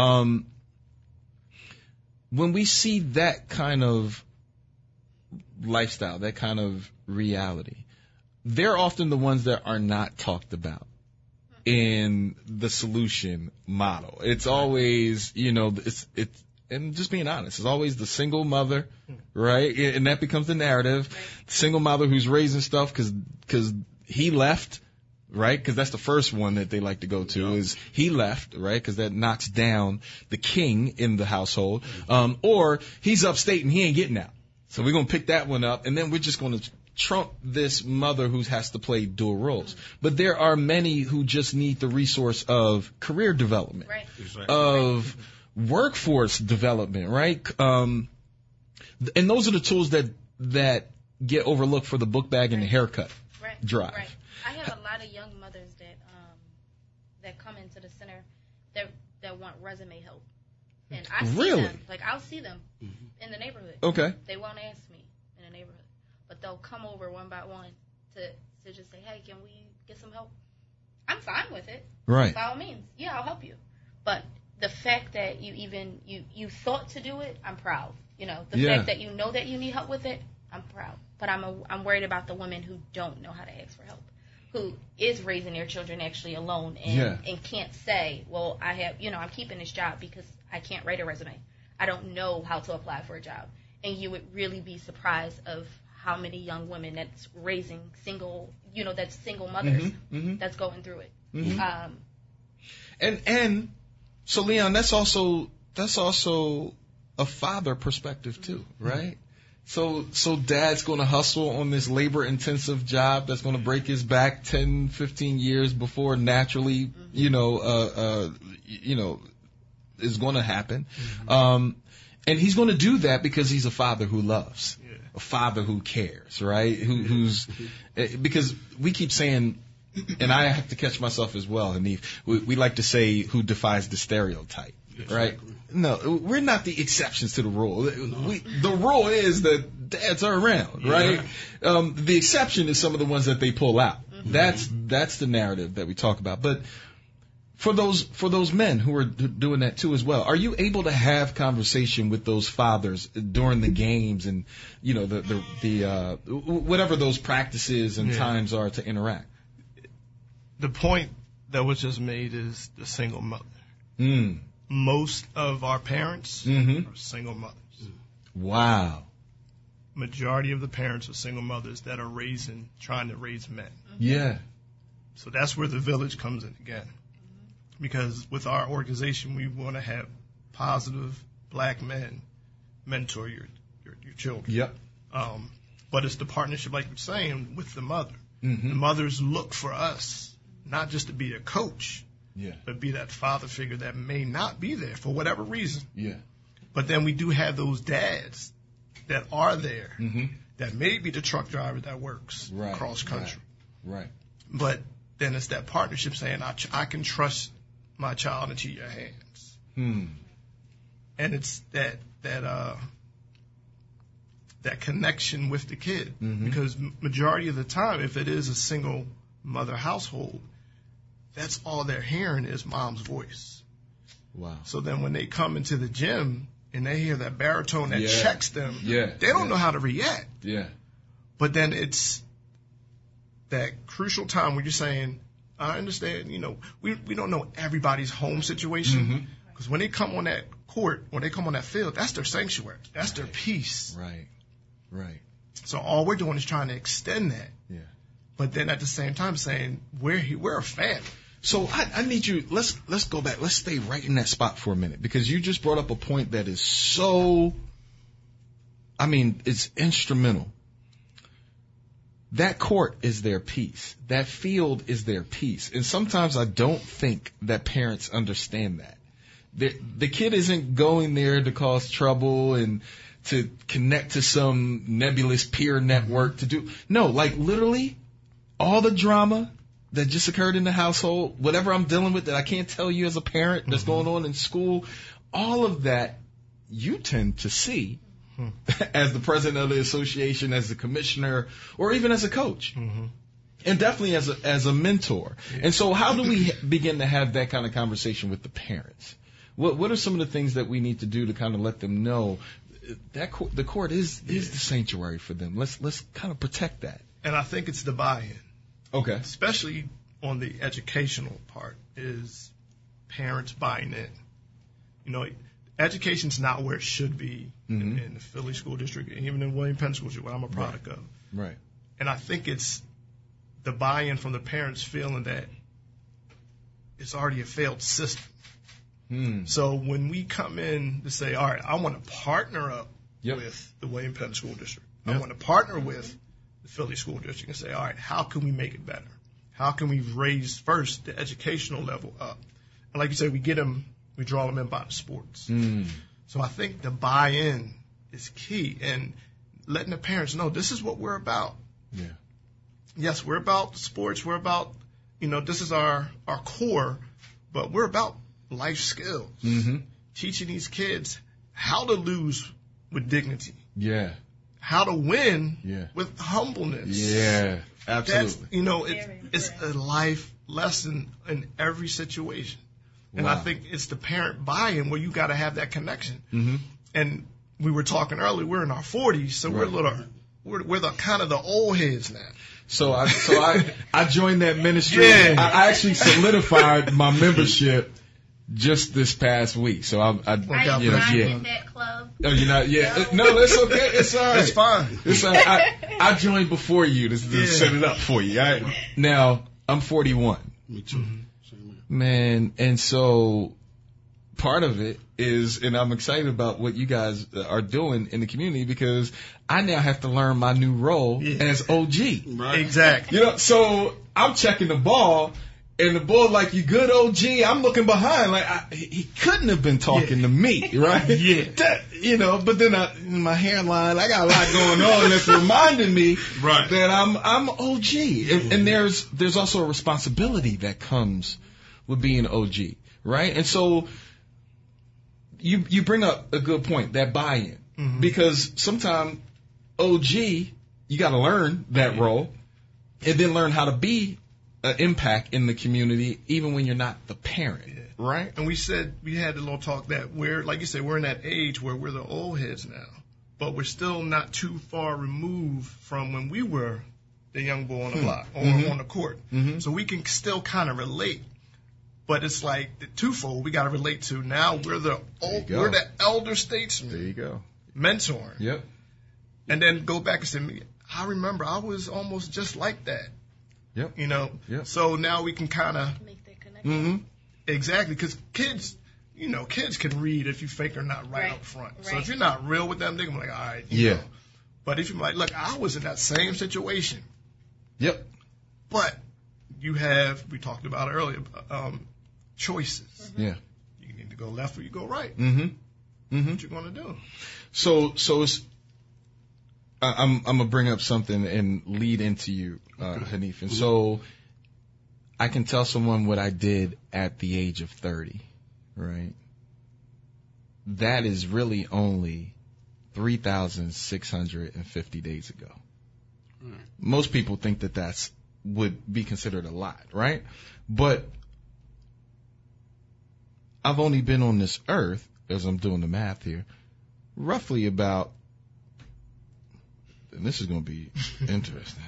When we see that kind of lifestyle, that kind of reality, they're often the ones that are not talked about in the solution model. It's always, it's and just being honest, it's always the single mother, right? And that becomes the narrative. The single mother who's raising stuff because he left, right? Because that's the first one that they like to go to is he left, right? Because that knocks down the king in the household. Or he's upstate and he ain't getting out. So we're going to pick that one up, and then we're just going to trump this mother who has to play dual roles. But there are many who just need the resource of career development, of workforce development, right? And those are the tools that get overlooked for the book bag and the haircut drive. Right. I have a lot of young mothers that come into the center that want resume help. And I see them, I'll see them in the neighborhood. Okay. They won't ask me in the neighborhood, but they'll come over one by one to just say, hey, can we get some help? I'm fine with it. Right. By all means. Yeah, I'll help you. But the fact that you thought to do it, I'm proud. The fact that you know that you need help with it, I'm proud. But I'm worried about the women who don't know how to ask for help, who is raising their children actually alone and can't say, well, I have, I'm keeping this job because I can't write a resume. I don't know how to apply for a job. And you would really be surprised of how many young women that's raising single mothers that's going through it. And so Leon, that's also a father perspective too, right? So dad's going to hustle on this labor intensive job that's going to break his back 10, 15 years before naturally, is going to happen. And he's going to do that because he's a father who loves, a father who cares, right? Who's because we keep saying, and I have to catch myself as well, Hanif, we like to say who defies the stereotype, right? No, we're not the exceptions to the rule. The rule is that dads are around, right? The exception is some of the ones that they pull out. That's the narrative that we talk about. But for those men who are doing that too as well, are you able to have conversation with those fathers during the games and the whatever those practices and times are to interact? The point that was just made is the single mother. Most of our parents are single mothers. Wow. Majority of the parents are single mothers that are trying to raise men. Yeah. So that's where the village comes in again. Because with our organization, we want to have positive black men mentor your children. Yep. But it's the partnership, like you're saying, with the mother. The mothers look for us, not just to be a coach, but be that father figure that may not be there for whatever reason. Yeah. But then we do have those dads that are there, that may be the truck driver that works cross country. Right. But then it's that partnership saying, I can trust my child into your hands. And it's that connection with the kid. Because majority of the time, if it is a single mother household, that's all they're hearing is mom's voice. Wow. So then when they come into the gym and they hear that baritone that checks them, they don't know how to react. Yeah. But then it's that crucial time when you're saying, I understand, we don't know everybody's home situation. Because when they come on that court, when they come on that field, that's their sanctuary. That's their peace. Right. So all we're doing is trying to extend that. Yeah. But then at the same time saying, we're a family. So I need you, let's go back. Let's stay right in that spot for a minute, because you just brought up a point that is so, it's instrumental. That court is their peace. That field is their peace. And sometimes I don't think that parents understand that. The kid isn't going there to cause trouble and to connect to some nebulous peer network to do. No, like literally all the drama that just occurred in the household, whatever I'm dealing with that I can't tell you as a parent that's going on in school, all of that you tend to see as the president of the association, as the commissioner, or even as a coach. And definitely as a mentor. And so how do we begin to have that kind of conversation with the parents? What are some of the things that we need to do to kind of let them know that the court is the sanctuary for them? Let's kind of protect that. And I think it's the buy-in. Okay. Especially on the educational part, is parents buying in. Education's not where it should be in the Philly School District, and even in William Penn School District, what I'm a product of. Right. And I think it's the buy-in from the parents feeling that it's already a failed system. So when we come in to say, all right, I want to partner up with the William Penn School District. I want to partner with the Philly School District and say, all right, how can we make it better? How can we raise first the educational level up? And like you said, we draw them in by the sports. So I think the buy-in is key, and letting the parents know this is what we're about. Yeah. Yes, we're about sports. We're about, this is our core, but we're about life skills. Teaching these kids how to lose with dignity. Yeah. How to win with humbleness. Yeah, absolutely. It's a life lesson in every situation. And I think it's the parent buy-in where you got to have that connection. And we were talking earlier, we're in our 40s, so we're the kind of the old heads now. So I joined that ministry. Yeah. I actually solidified my membership just this past week. So in that club. Oh, you're not? Yeah. No, that's okay. It's all right. It's fine. It's all right. I joined before you to set it up for you. All right? Now, I'm 41. Me too. Man, and so part of it is, and I'm excited about what you guys are doing in the community, because I now have to learn my new role as OG. Right. Exactly. So I'm checking the ball, and the ball like, you good, OG? I'm looking behind like he couldn't have been talking to me, right? But then in my hairline, I got a lot going on that's reminding me that I'm OG, and there's also a responsibility that comes with being OG, right? And so you bring up a good point, that buy-in, because sometimes OG, you got to learn that role, and then learn how to be an impact in the community, even when you're not the parent, right? And we had a little talk that we're, like you said, we're in that age where we're the old heads now, but we're still not too far removed from when we were the young boy on the block or on the court. So we can still kind of relate. But it's like the twofold. We got to relate to now. We're the elder statesman. There you go. Mentor. Yep. And then go back and say, I remember I was almost just like that. Yep. Yep. So now we can kind of make that connection. Exactly, because kids can read if you fake or not right up front. Right. So if you're not real with them, they're gonna be like, all right. You know. But if you're like, look, I was in that same situation. Yep. But we talked about it earlier. Choices. Yeah. You need to go left or you go right. What you gonna do? So it's. I'm gonna bring up something and lead into you, Hanif. And so I can tell someone what I did at the age of 30, right? That is really only 3,650 days ago. Most people think that would be considered a lot, right? But I've only been on this earth, as I'm doing the math here, roughly about, and this is going to be interesting,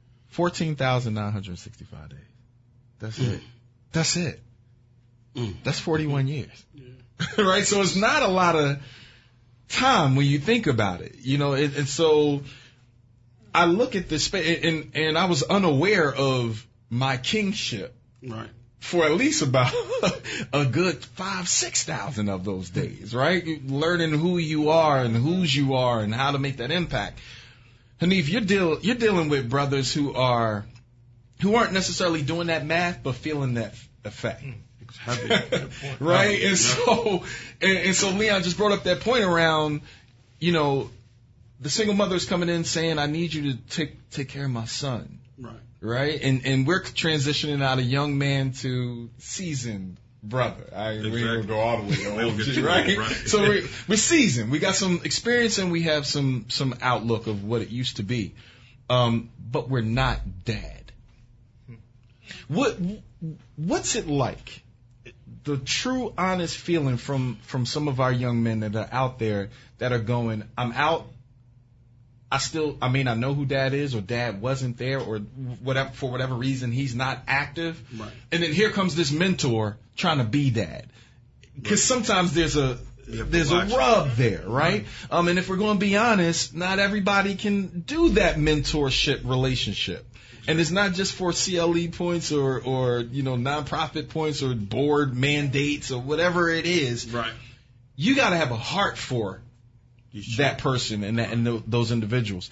14,965 days. That's it. That's it. That's 41 years. Right? So it's not a lot of time when you think about it, and so I look at this space, and I was unaware of my kingship. Right. for at least about a good 5,000-6,000 of those days, right? Learning who you are and whose you are and how to make that impact. Hanif, you're dealing with brothers who aren't necessarily doing that math, but feeling that effect. Right? And so Leon just brought up that point around, you know, the single mother's coming in saying, I need you to take care of my son. Right? And we're transitioning out of young man to seasoned brother. We don't go all the way to OG, right? So we're seasoned. We got some experience and we have some outlook of what it used to be. But we're not dad. What's it like? The true, honest feeling from some of our young men that are out there that are going, I'm out. I may not know who dad is, or dad wasn't there, or whatever, for whatever reason he's not active. Right. And then here comes this mentor trying to be dad. Because sometimes there's a rub there, right? And if we're going to be honest, not everybody can do that mentorship relationship. And it's not just for CLE points or you know, nonprofit points or board mandates or whatever it is. Right. You got to have a heart for that person and those individuals.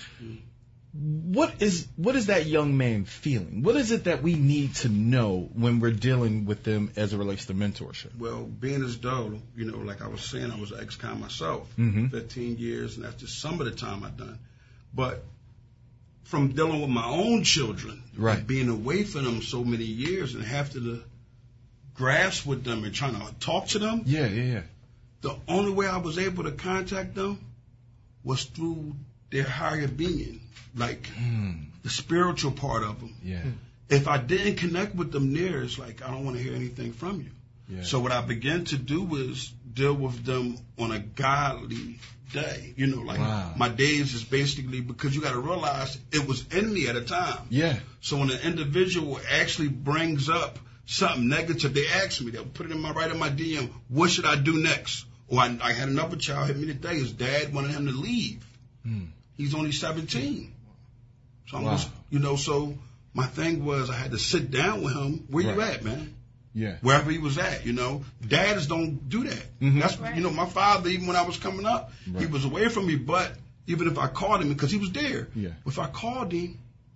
What is that young man feeling? What is it that we need to know when we're dealing with them as it relates to mentorship? Well, being as though, you know, like I was saying, I was an ex-con myself, 15 years, and that's just some of the time I've done. But from dealing with my own children, right, being away from them so many years and having to grasp with them and trying to talk to them. Yeah. The only way I was able to contact them was through their higher being, like the spiritual part of them. Yeah. If I didn't connect with them there, it's like, I don't want to hear anything from you. Yeah. So what I began to do was deal with them on a godly day. You know, like my days is basically, because you got to realize it was in me at a time. Yeah. So when an individual actually brings up something negative, they ask me, they'll put it in my DM, what should I do next? Or I had another child hit me today. His dad wanted him to leave. He's only 17. So I'm just, you know, so my thing was I had to sit down with him. Where you at, man? Yeah. Wherever he was at, you know. Dads don't do that. That's, you know, my father, even when I was coming up, he was away from me, but even if I called him, because he was there, if I called him,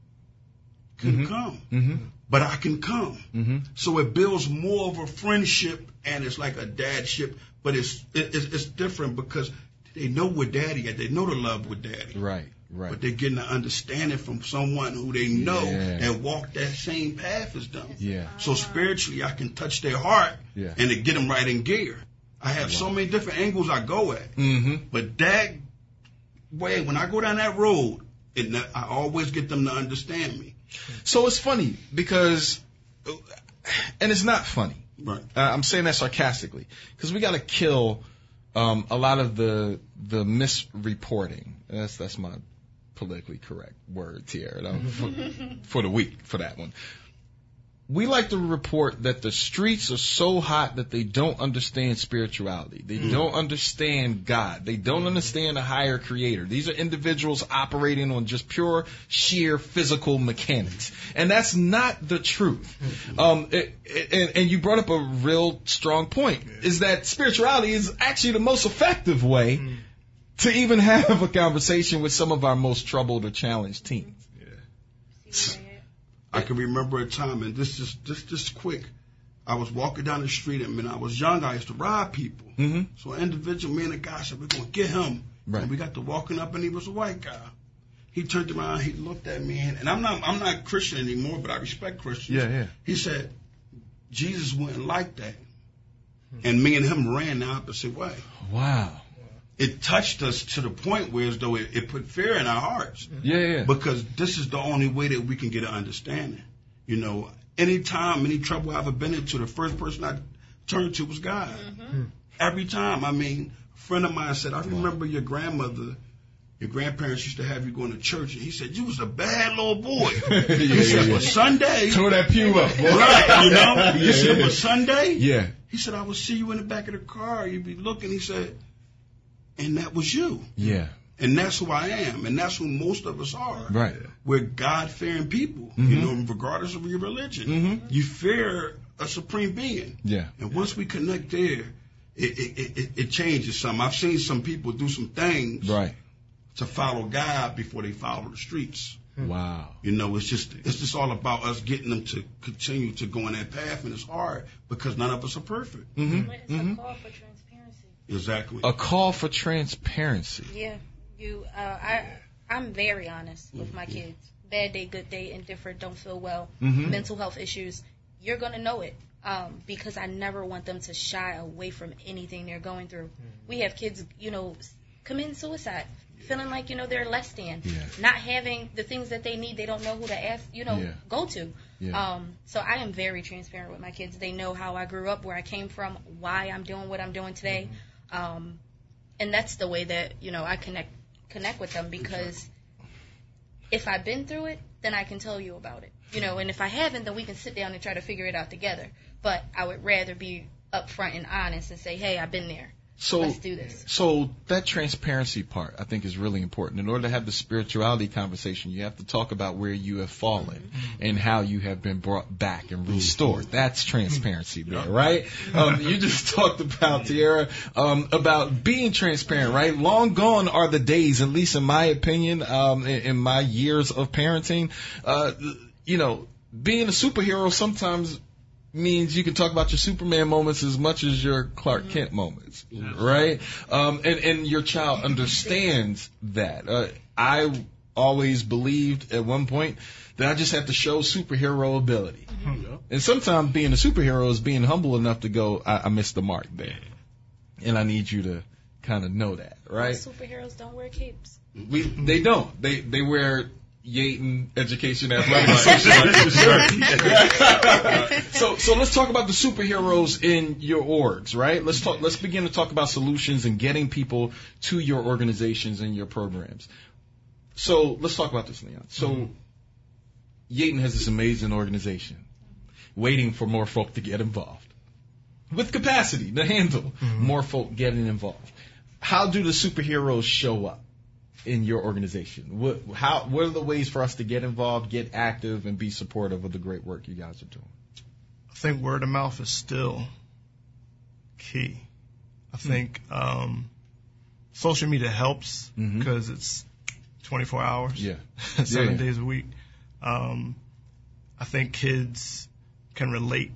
couldn't come. But I can come. So it builds more of a friendship, and it's like a dadship, but it's different because they know where daddy at. They know the love with daddy. Right. But they're getting an understanding from someone who they know and walk that same path as them. Yeah. So spiritually, I can touch their heart and to get them right in gear. I have so many different angles I go at. But that way, when I go down that road, I always get them to understand me. So it's funny because, and it's not funny. Right. I'm saying that sarcastically because we got to kill a lot of the misreporting. That's my politically correct words here for the week for that one. We like to report that the streets are so hot that they don't understand spirituality. They don't understand God. They don't understand a higher creator. These are individuals operating on just pure, sheer physical mechanics. And that's not the truth. And you brought up a real strong point, is that spirituality is actually the most effective way to even have a conversation with some of our most troubled or challenged teens. Yeah. I can remember a time, and this is just quick. I was walking down the street, and when I was young, I used to rob people. So an individual, me and a guy said, we're going to get him. Right. And we got to walking up, and he was a white guy. He turned around, he looked at me, and I'm not Christian anymore, but I respect Christians. Yeah. He said, Jesus wouldn't like that. And me and him ran the opposite way. Wow. It touched us to the point where as though it put fear in our hearts. Yeah. Because this is the only way that we can get an understanding. You know, any trouble I've ever been into, the first person I turned to was God. Every time. I mean, a friend of mine said, I remember your grandparents used to have you going to church, and he said, you was a bad little boy. He said, but Sunday. Tore that pew up, boy. Right, you know? He said, but Sunday. Yeah. He said, I would see you in the back of the car. You'd be looking. He said, and that was you. Yeah. And that's who I am. And that's who most of us are. Right. We're God-fearing people, you know, regardless of your religion. You fear a supreme being. Yeah. And once we connect there, it changes something. I've seen some people do some things to follow God before they follow the streets. Wow. You know, it's just all about us getting them to continue to go in that path, and it's hard because none of us are perfect. Mm-hmm. It's a call for transparency. Exactly. A call for transparency. Yeah. I'm very honest with my kids. Bad day, good day, indifferent, don't feel well, Mm-hmm. mental health issues. You're going to know it because I never want them to shy away from anything they're going through. We have kids, committing suicide, feeling like, they're less than, not having the things that they need. They don't know who to ask, go to. Yeah. So I am very transparent with my kids. They know how I grew up, where I came from, why I'm doing what I'm doing today. And that's the way that, I connect with them, because if I've been through it, then I can tell you about it. And if I haven't, then we can sit down and try to figure it out together. But I would rather be upfront and honest and say, hey, I've been there. So, let's do this. So that transparency part, I think, is really important. In order to have the spirituality conversation, you have to talk about where you have fallen and how you have been brought back and restored. That's transparency there, right? You just talked about, Tierra, about being transparent, right? Long gone are the days, at least in my opinion, in my years of parenting, being a superhero sometimes means you can talk about your Superman moments as much as your Clark Kent moments, right? And your child understands that. I always believed at one point that I just have to show superhero ability. And sometimes being a superhero is being humble enough to go, I missed the mark there. And I need you to kind of know that, right? Most superheroes don't wear capes. They don't. They wear Yaten education athletic. So let's talk about the superheroes in your orgs, right? Let's begin to talk about solutions and getting people to your organizations and your programs. So let's talk about this, Leon. So Yaten has this amazing organization waiting for more folk to get involved with capacity to handle more folk getting involved. How do the superheroes show up in your organization? What are the ways for us to get involved, get active, and be supportive of the great work you guys are doing? I think word of mouth is still key. I think social media helps because it's 24 hours, 7 days a week. I think kids can relate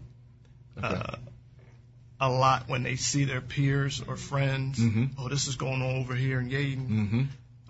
a lot when they see their peers or friends. Oh, this is going on over here in Yaten.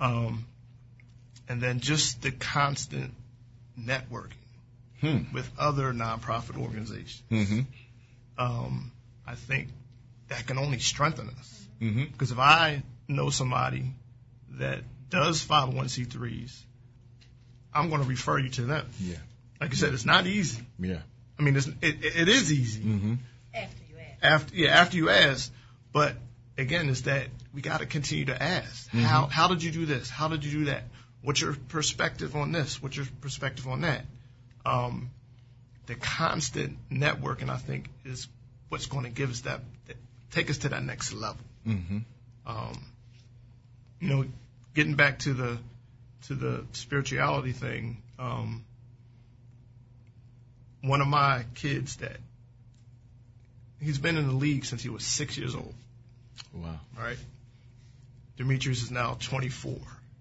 And then just the constant networking with other nonprofit organizations. I think that can only strengthen us. Because if I know somebody that does 501c3s, I'm going to refer you to them. Like you said, it's not easy. I mean, it is easy. After you ask. But again, it's that we got to continue to ask. How did you do this? How did you do that? What's your perspective on this? What's your perspective on that? The constant networking, I think, is what's going to give us take us to that next level. Getting back to the spirituality thing. One of my kids he's been in the league since he was 6 years old. Wow. Right. Demetrius is now 24.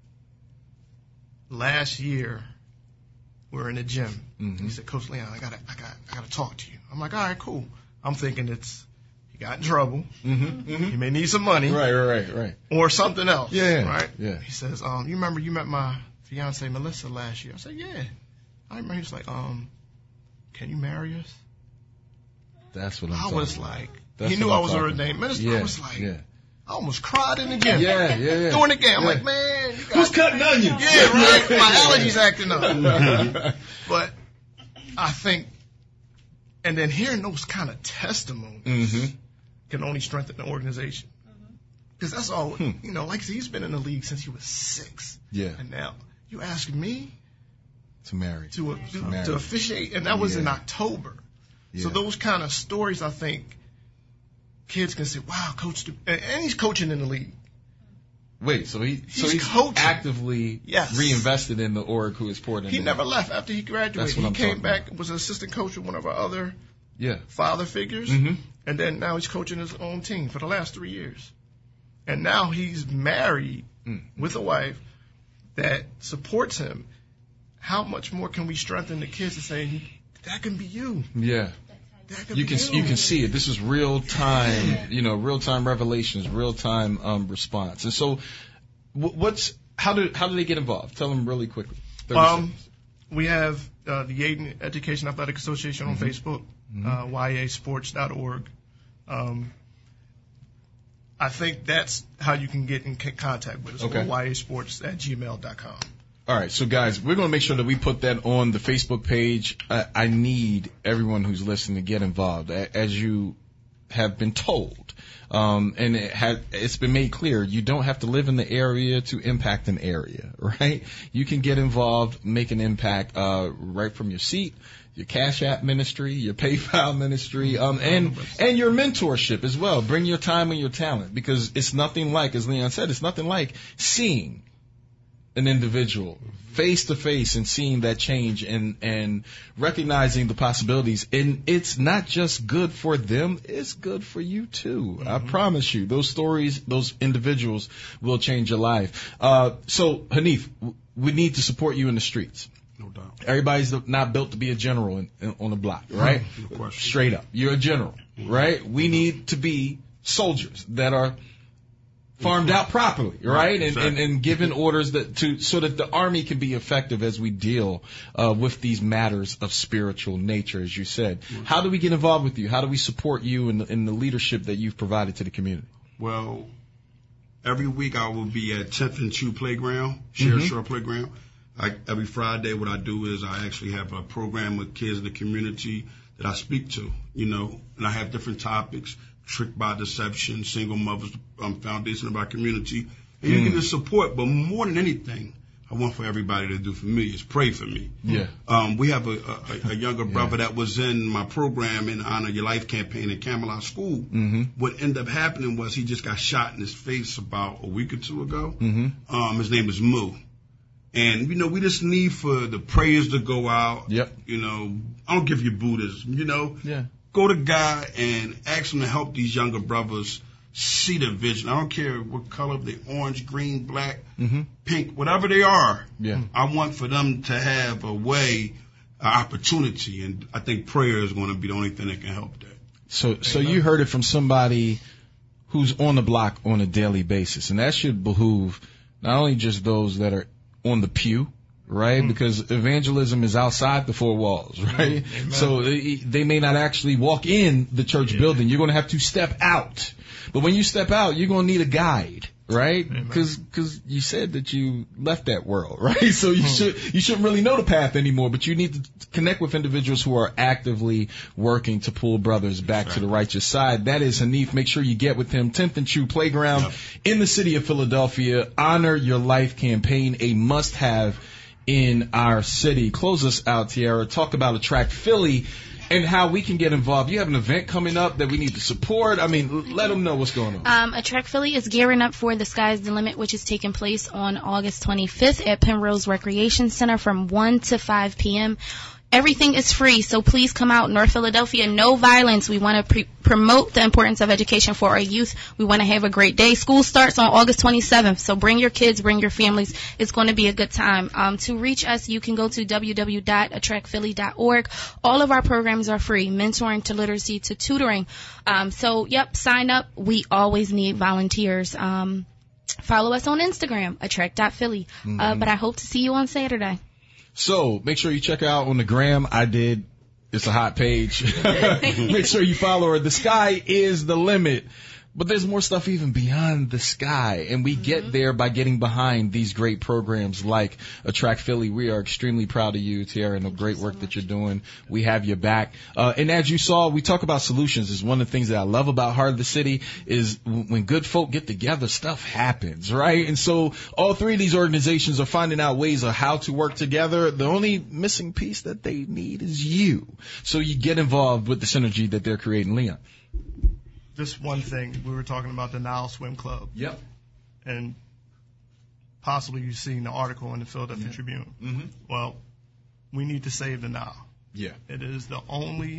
Last year, we were in the gym. He said, Coach Leon, I gotta talk to you. I'm like, all right, cool. I'm thinking he got in trouble. He may need some money. Right. Or something else. Right? Yeah. He says, you remember you met my fiance Melissa last year? I said, yeah. I remember. He was like, can you marry us? That's what I'm talking about. I was like, he knew I was a ordained minister. I was like, I almost cried in the gym. During the game. I'm like, man, who's cutting onions? Yeah, right. My allergies acting up. But I think, and then hearing those kind of testimonies can only strengthen the organization. Because that's all, like he's been in the league since he was 6. And now you ask me to marry, to officiate, and that was in October. So those kind of stories, I think, kids can say, wow, Coach, and he's coaching in the league. Wait, so he's coaching. Actively reinvested in the org who is poured in. He never left after he graduated. He came back, was an assistant coach with one of our other father figures, and then now he's coaching his own team for the last 3 years. And now he's married with a wife that supports him. How much more can we strengthen the kids to say, that can be you? Yeah. You can see it. This is real time, real time revelations, real time response. And so, how do they get involved? Tell them really quickly. We have the Yaden Education Athletic Association on Facebook, yasports.org. I think that's how you can get in contact with us. Okay. yasports@gmail.com. All right, so guys, we're going to make sure that we put that on the Facebook page. I need everyone who's listening to get involved, as you have been told. And it's been made clear, you don't have to live in the area to impact an area, right? You can get involved, make an impact right from your seat, your Cash App ministry, your PayPal ministry, and your mentorship as well. Bring your time and your talent, because it's nothing like, as Leon said, it's nothing like seeing an individual face to face and seeing that change and recognizing the possibilities. And it's not just good for them, it's good for you too. I promise you, those stories, those individuals will change your life. So Hanif, we need to support you in the streets. No doubt. Everybody's not built to be a general on the block, right? No question. Straight up. You're a general, right? We need to be soldiers that are farmed out properly, right? Exactly. And given orders so that the army can be effective as we deal with these matters of spiritual nature, as you said. How do we get involved with you? How do we support you in the leadership that you've provided to the community? Well, every week I will be at 10th and Chew Playground, Shore Playground. Every Friday, what I do is I actually have a program with kids in the community that I speak to, and I have different topics. Tricked by Deception, Single Mothers Foundation of our community. And you get the support, but more than anything, I want for everybody to do for me is pray for me. Yeah. We have a younger brother that was in my program in Honor Your Life campaign at Camelot School. What ended up happening was he just got shot in his face about a week or two ago. His name is Moo. And, we just need for the prayers to go out. Yep. I don't give you Buddhism, Yeah. Go to God and ask him to help these younger brothers see the vision. I don't care what color, they're orange, green, black, pink, whatever they are. Yeah. I want for them to have a way, an opportunity, and I think prayer is going to be the only thing that can help that. So you heard it from somebody who's on the block on a daily basis, and that should behoove not only just those that are on the pew, right? Because evangelism is outside the four walls, right? Amen. So they may not actually walk in the church building. You're going to have to step out. But when you step out, you're going to need a guide, right? Because you said that you left that world, right? So you shouldn't really know the path anymore, but you need to connect with individuals who are actively working to pull brothers back to the righteous side. That is Hanif. Make sure you get with him. 10th and Chew Playground in the city of Philadelphia. Honor Your Life campaign, a must-have in our city. Close us out, Tiara. Talk about Attract Philly and how we can get involved. You have an event coming up that we need to support. I mean, let them know what's going on. Attract Philly is gearing up for The Sky's the Limit, which is taking place on August 25th at Penrose Recreation Center from 1 to 5 p.m. Everything is free, so please come out. North Philadelphia, no violence. We want to promote the importance of education for our youth. We want to have a great day. School starts on August 27th, so bring your kids, bring your families. It's going to be a good time. To reach us, you can go to www.attractphilly.org. All of our programs are free, mentoring to literacy to tutoring. Sign up. We always need volunteers. Follow us on Instagram, attract.philly. But I hope to see you on Saturday. So make sure you check out on the gram. It's a hot page. Make sure you follow her. The sky is the limit. But there's more stuff even beyond the sky, and we get there by getting behind these great programs like Attract Philly. We are extremely proud of you, Tiara, and the great work that you're doing. We have your back. And as you saw, we talk about solutions. Is one of the things that I love about Heart of the City is when good folk get together, stuff happens, right? And so all three of these organizations are finding out ways of how to work together. The only missing piece that they need is you. So you get involved with the synergy that they're creating. Leon. Just one thing, we were talking about the Nile Swim Club. Yep. And possibly you've seen the article in the Philadelphia Tribune. Well, we need to save the Nile. Yeah. It is the only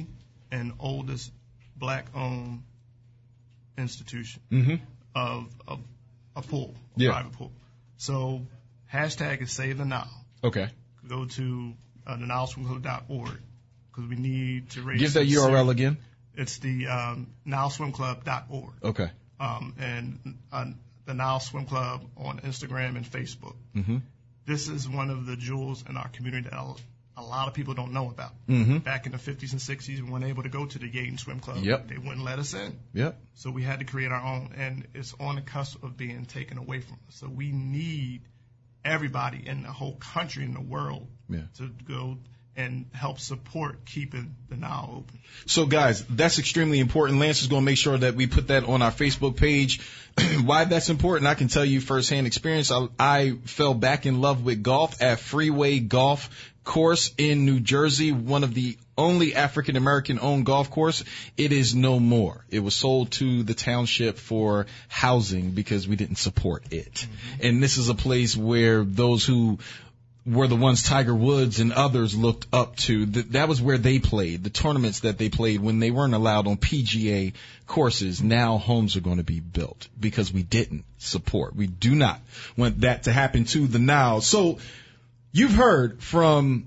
and oldest black-owned institution of a pool, a private pool. So hashtag is Save the Nile. Okay. Go to the NileSwimClub.org because we need to raise. Give that URL again. It's the NileSwimClub.org. Okay. And the Nile Swim Club on Instagram and Facebook. This is one of the jewels in our community that a lot of people don't know about. Back in the 50s and 60s, we weren't able to go to the Yaden Swim Club. They wouldn't let us in. So we had to create our own, and it's on the cusp of being taken away from us. So we need everybody in the whole country and the world to go and help support keeping the Nile open. So, guys, that's extremely important. Lance is going to make sure that we put that on our Facebook page. Why that's important, I can tell you firsthand experience. I fell back in love with golf at Freeway Golf Course in New Jersey, one of the only African-American owned golf course. It is no more. It was sold to the township for housing because we didn't support it. And this is a place where those who were the ones Tiger Woods and others looked up to. That was where they played, the tournaments that they played when they weren't allowed on PGA courses. Now homes are going to be built because we didn't support. We do not want that to happen to the Nile. So you've heard from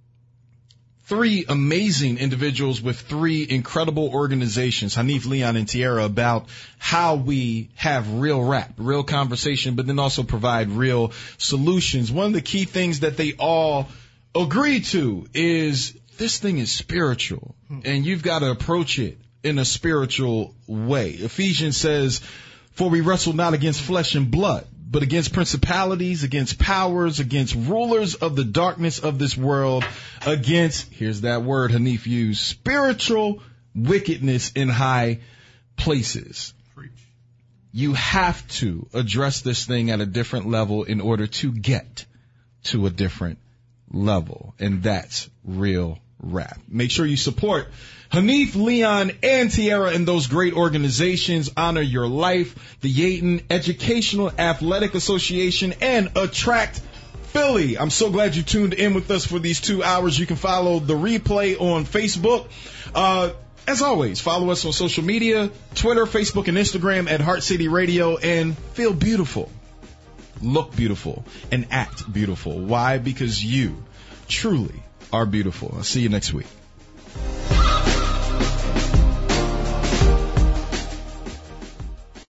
three amazing individuals with three incredible organizations, Hanif, Leon, and Tierra, about how we have real rap, real conversation, but then also provide real solutions. One of the key things that they all agree to is this thing is spiritual, and you've got to approach it in a spiritual way. Ephesians says, for we wrestle not against flesh and blood, but against principalities, against powers, against rulers of the darkness of this world, against, here's that word Hanif used, spiritual wickedness in high places. Preach. You have to address this thing at a different level in order to get to a different level. And that's real rap. Make sure you support Hanif, Leon, and Tierra and those great organizations. Honor Your Life, the Yaden Educational Athletic Association, and Attract Philly. I'm so glad you tuned in with us for these 2 hours. You can follow the replay on Facebook. As always, follow us on social media, Twitter, Facebook, and Instagram at Heart City Radio, and feel beautiful, look beautiful, and act beautiful. Why? Because you truly are beautiful. I'll see you next week.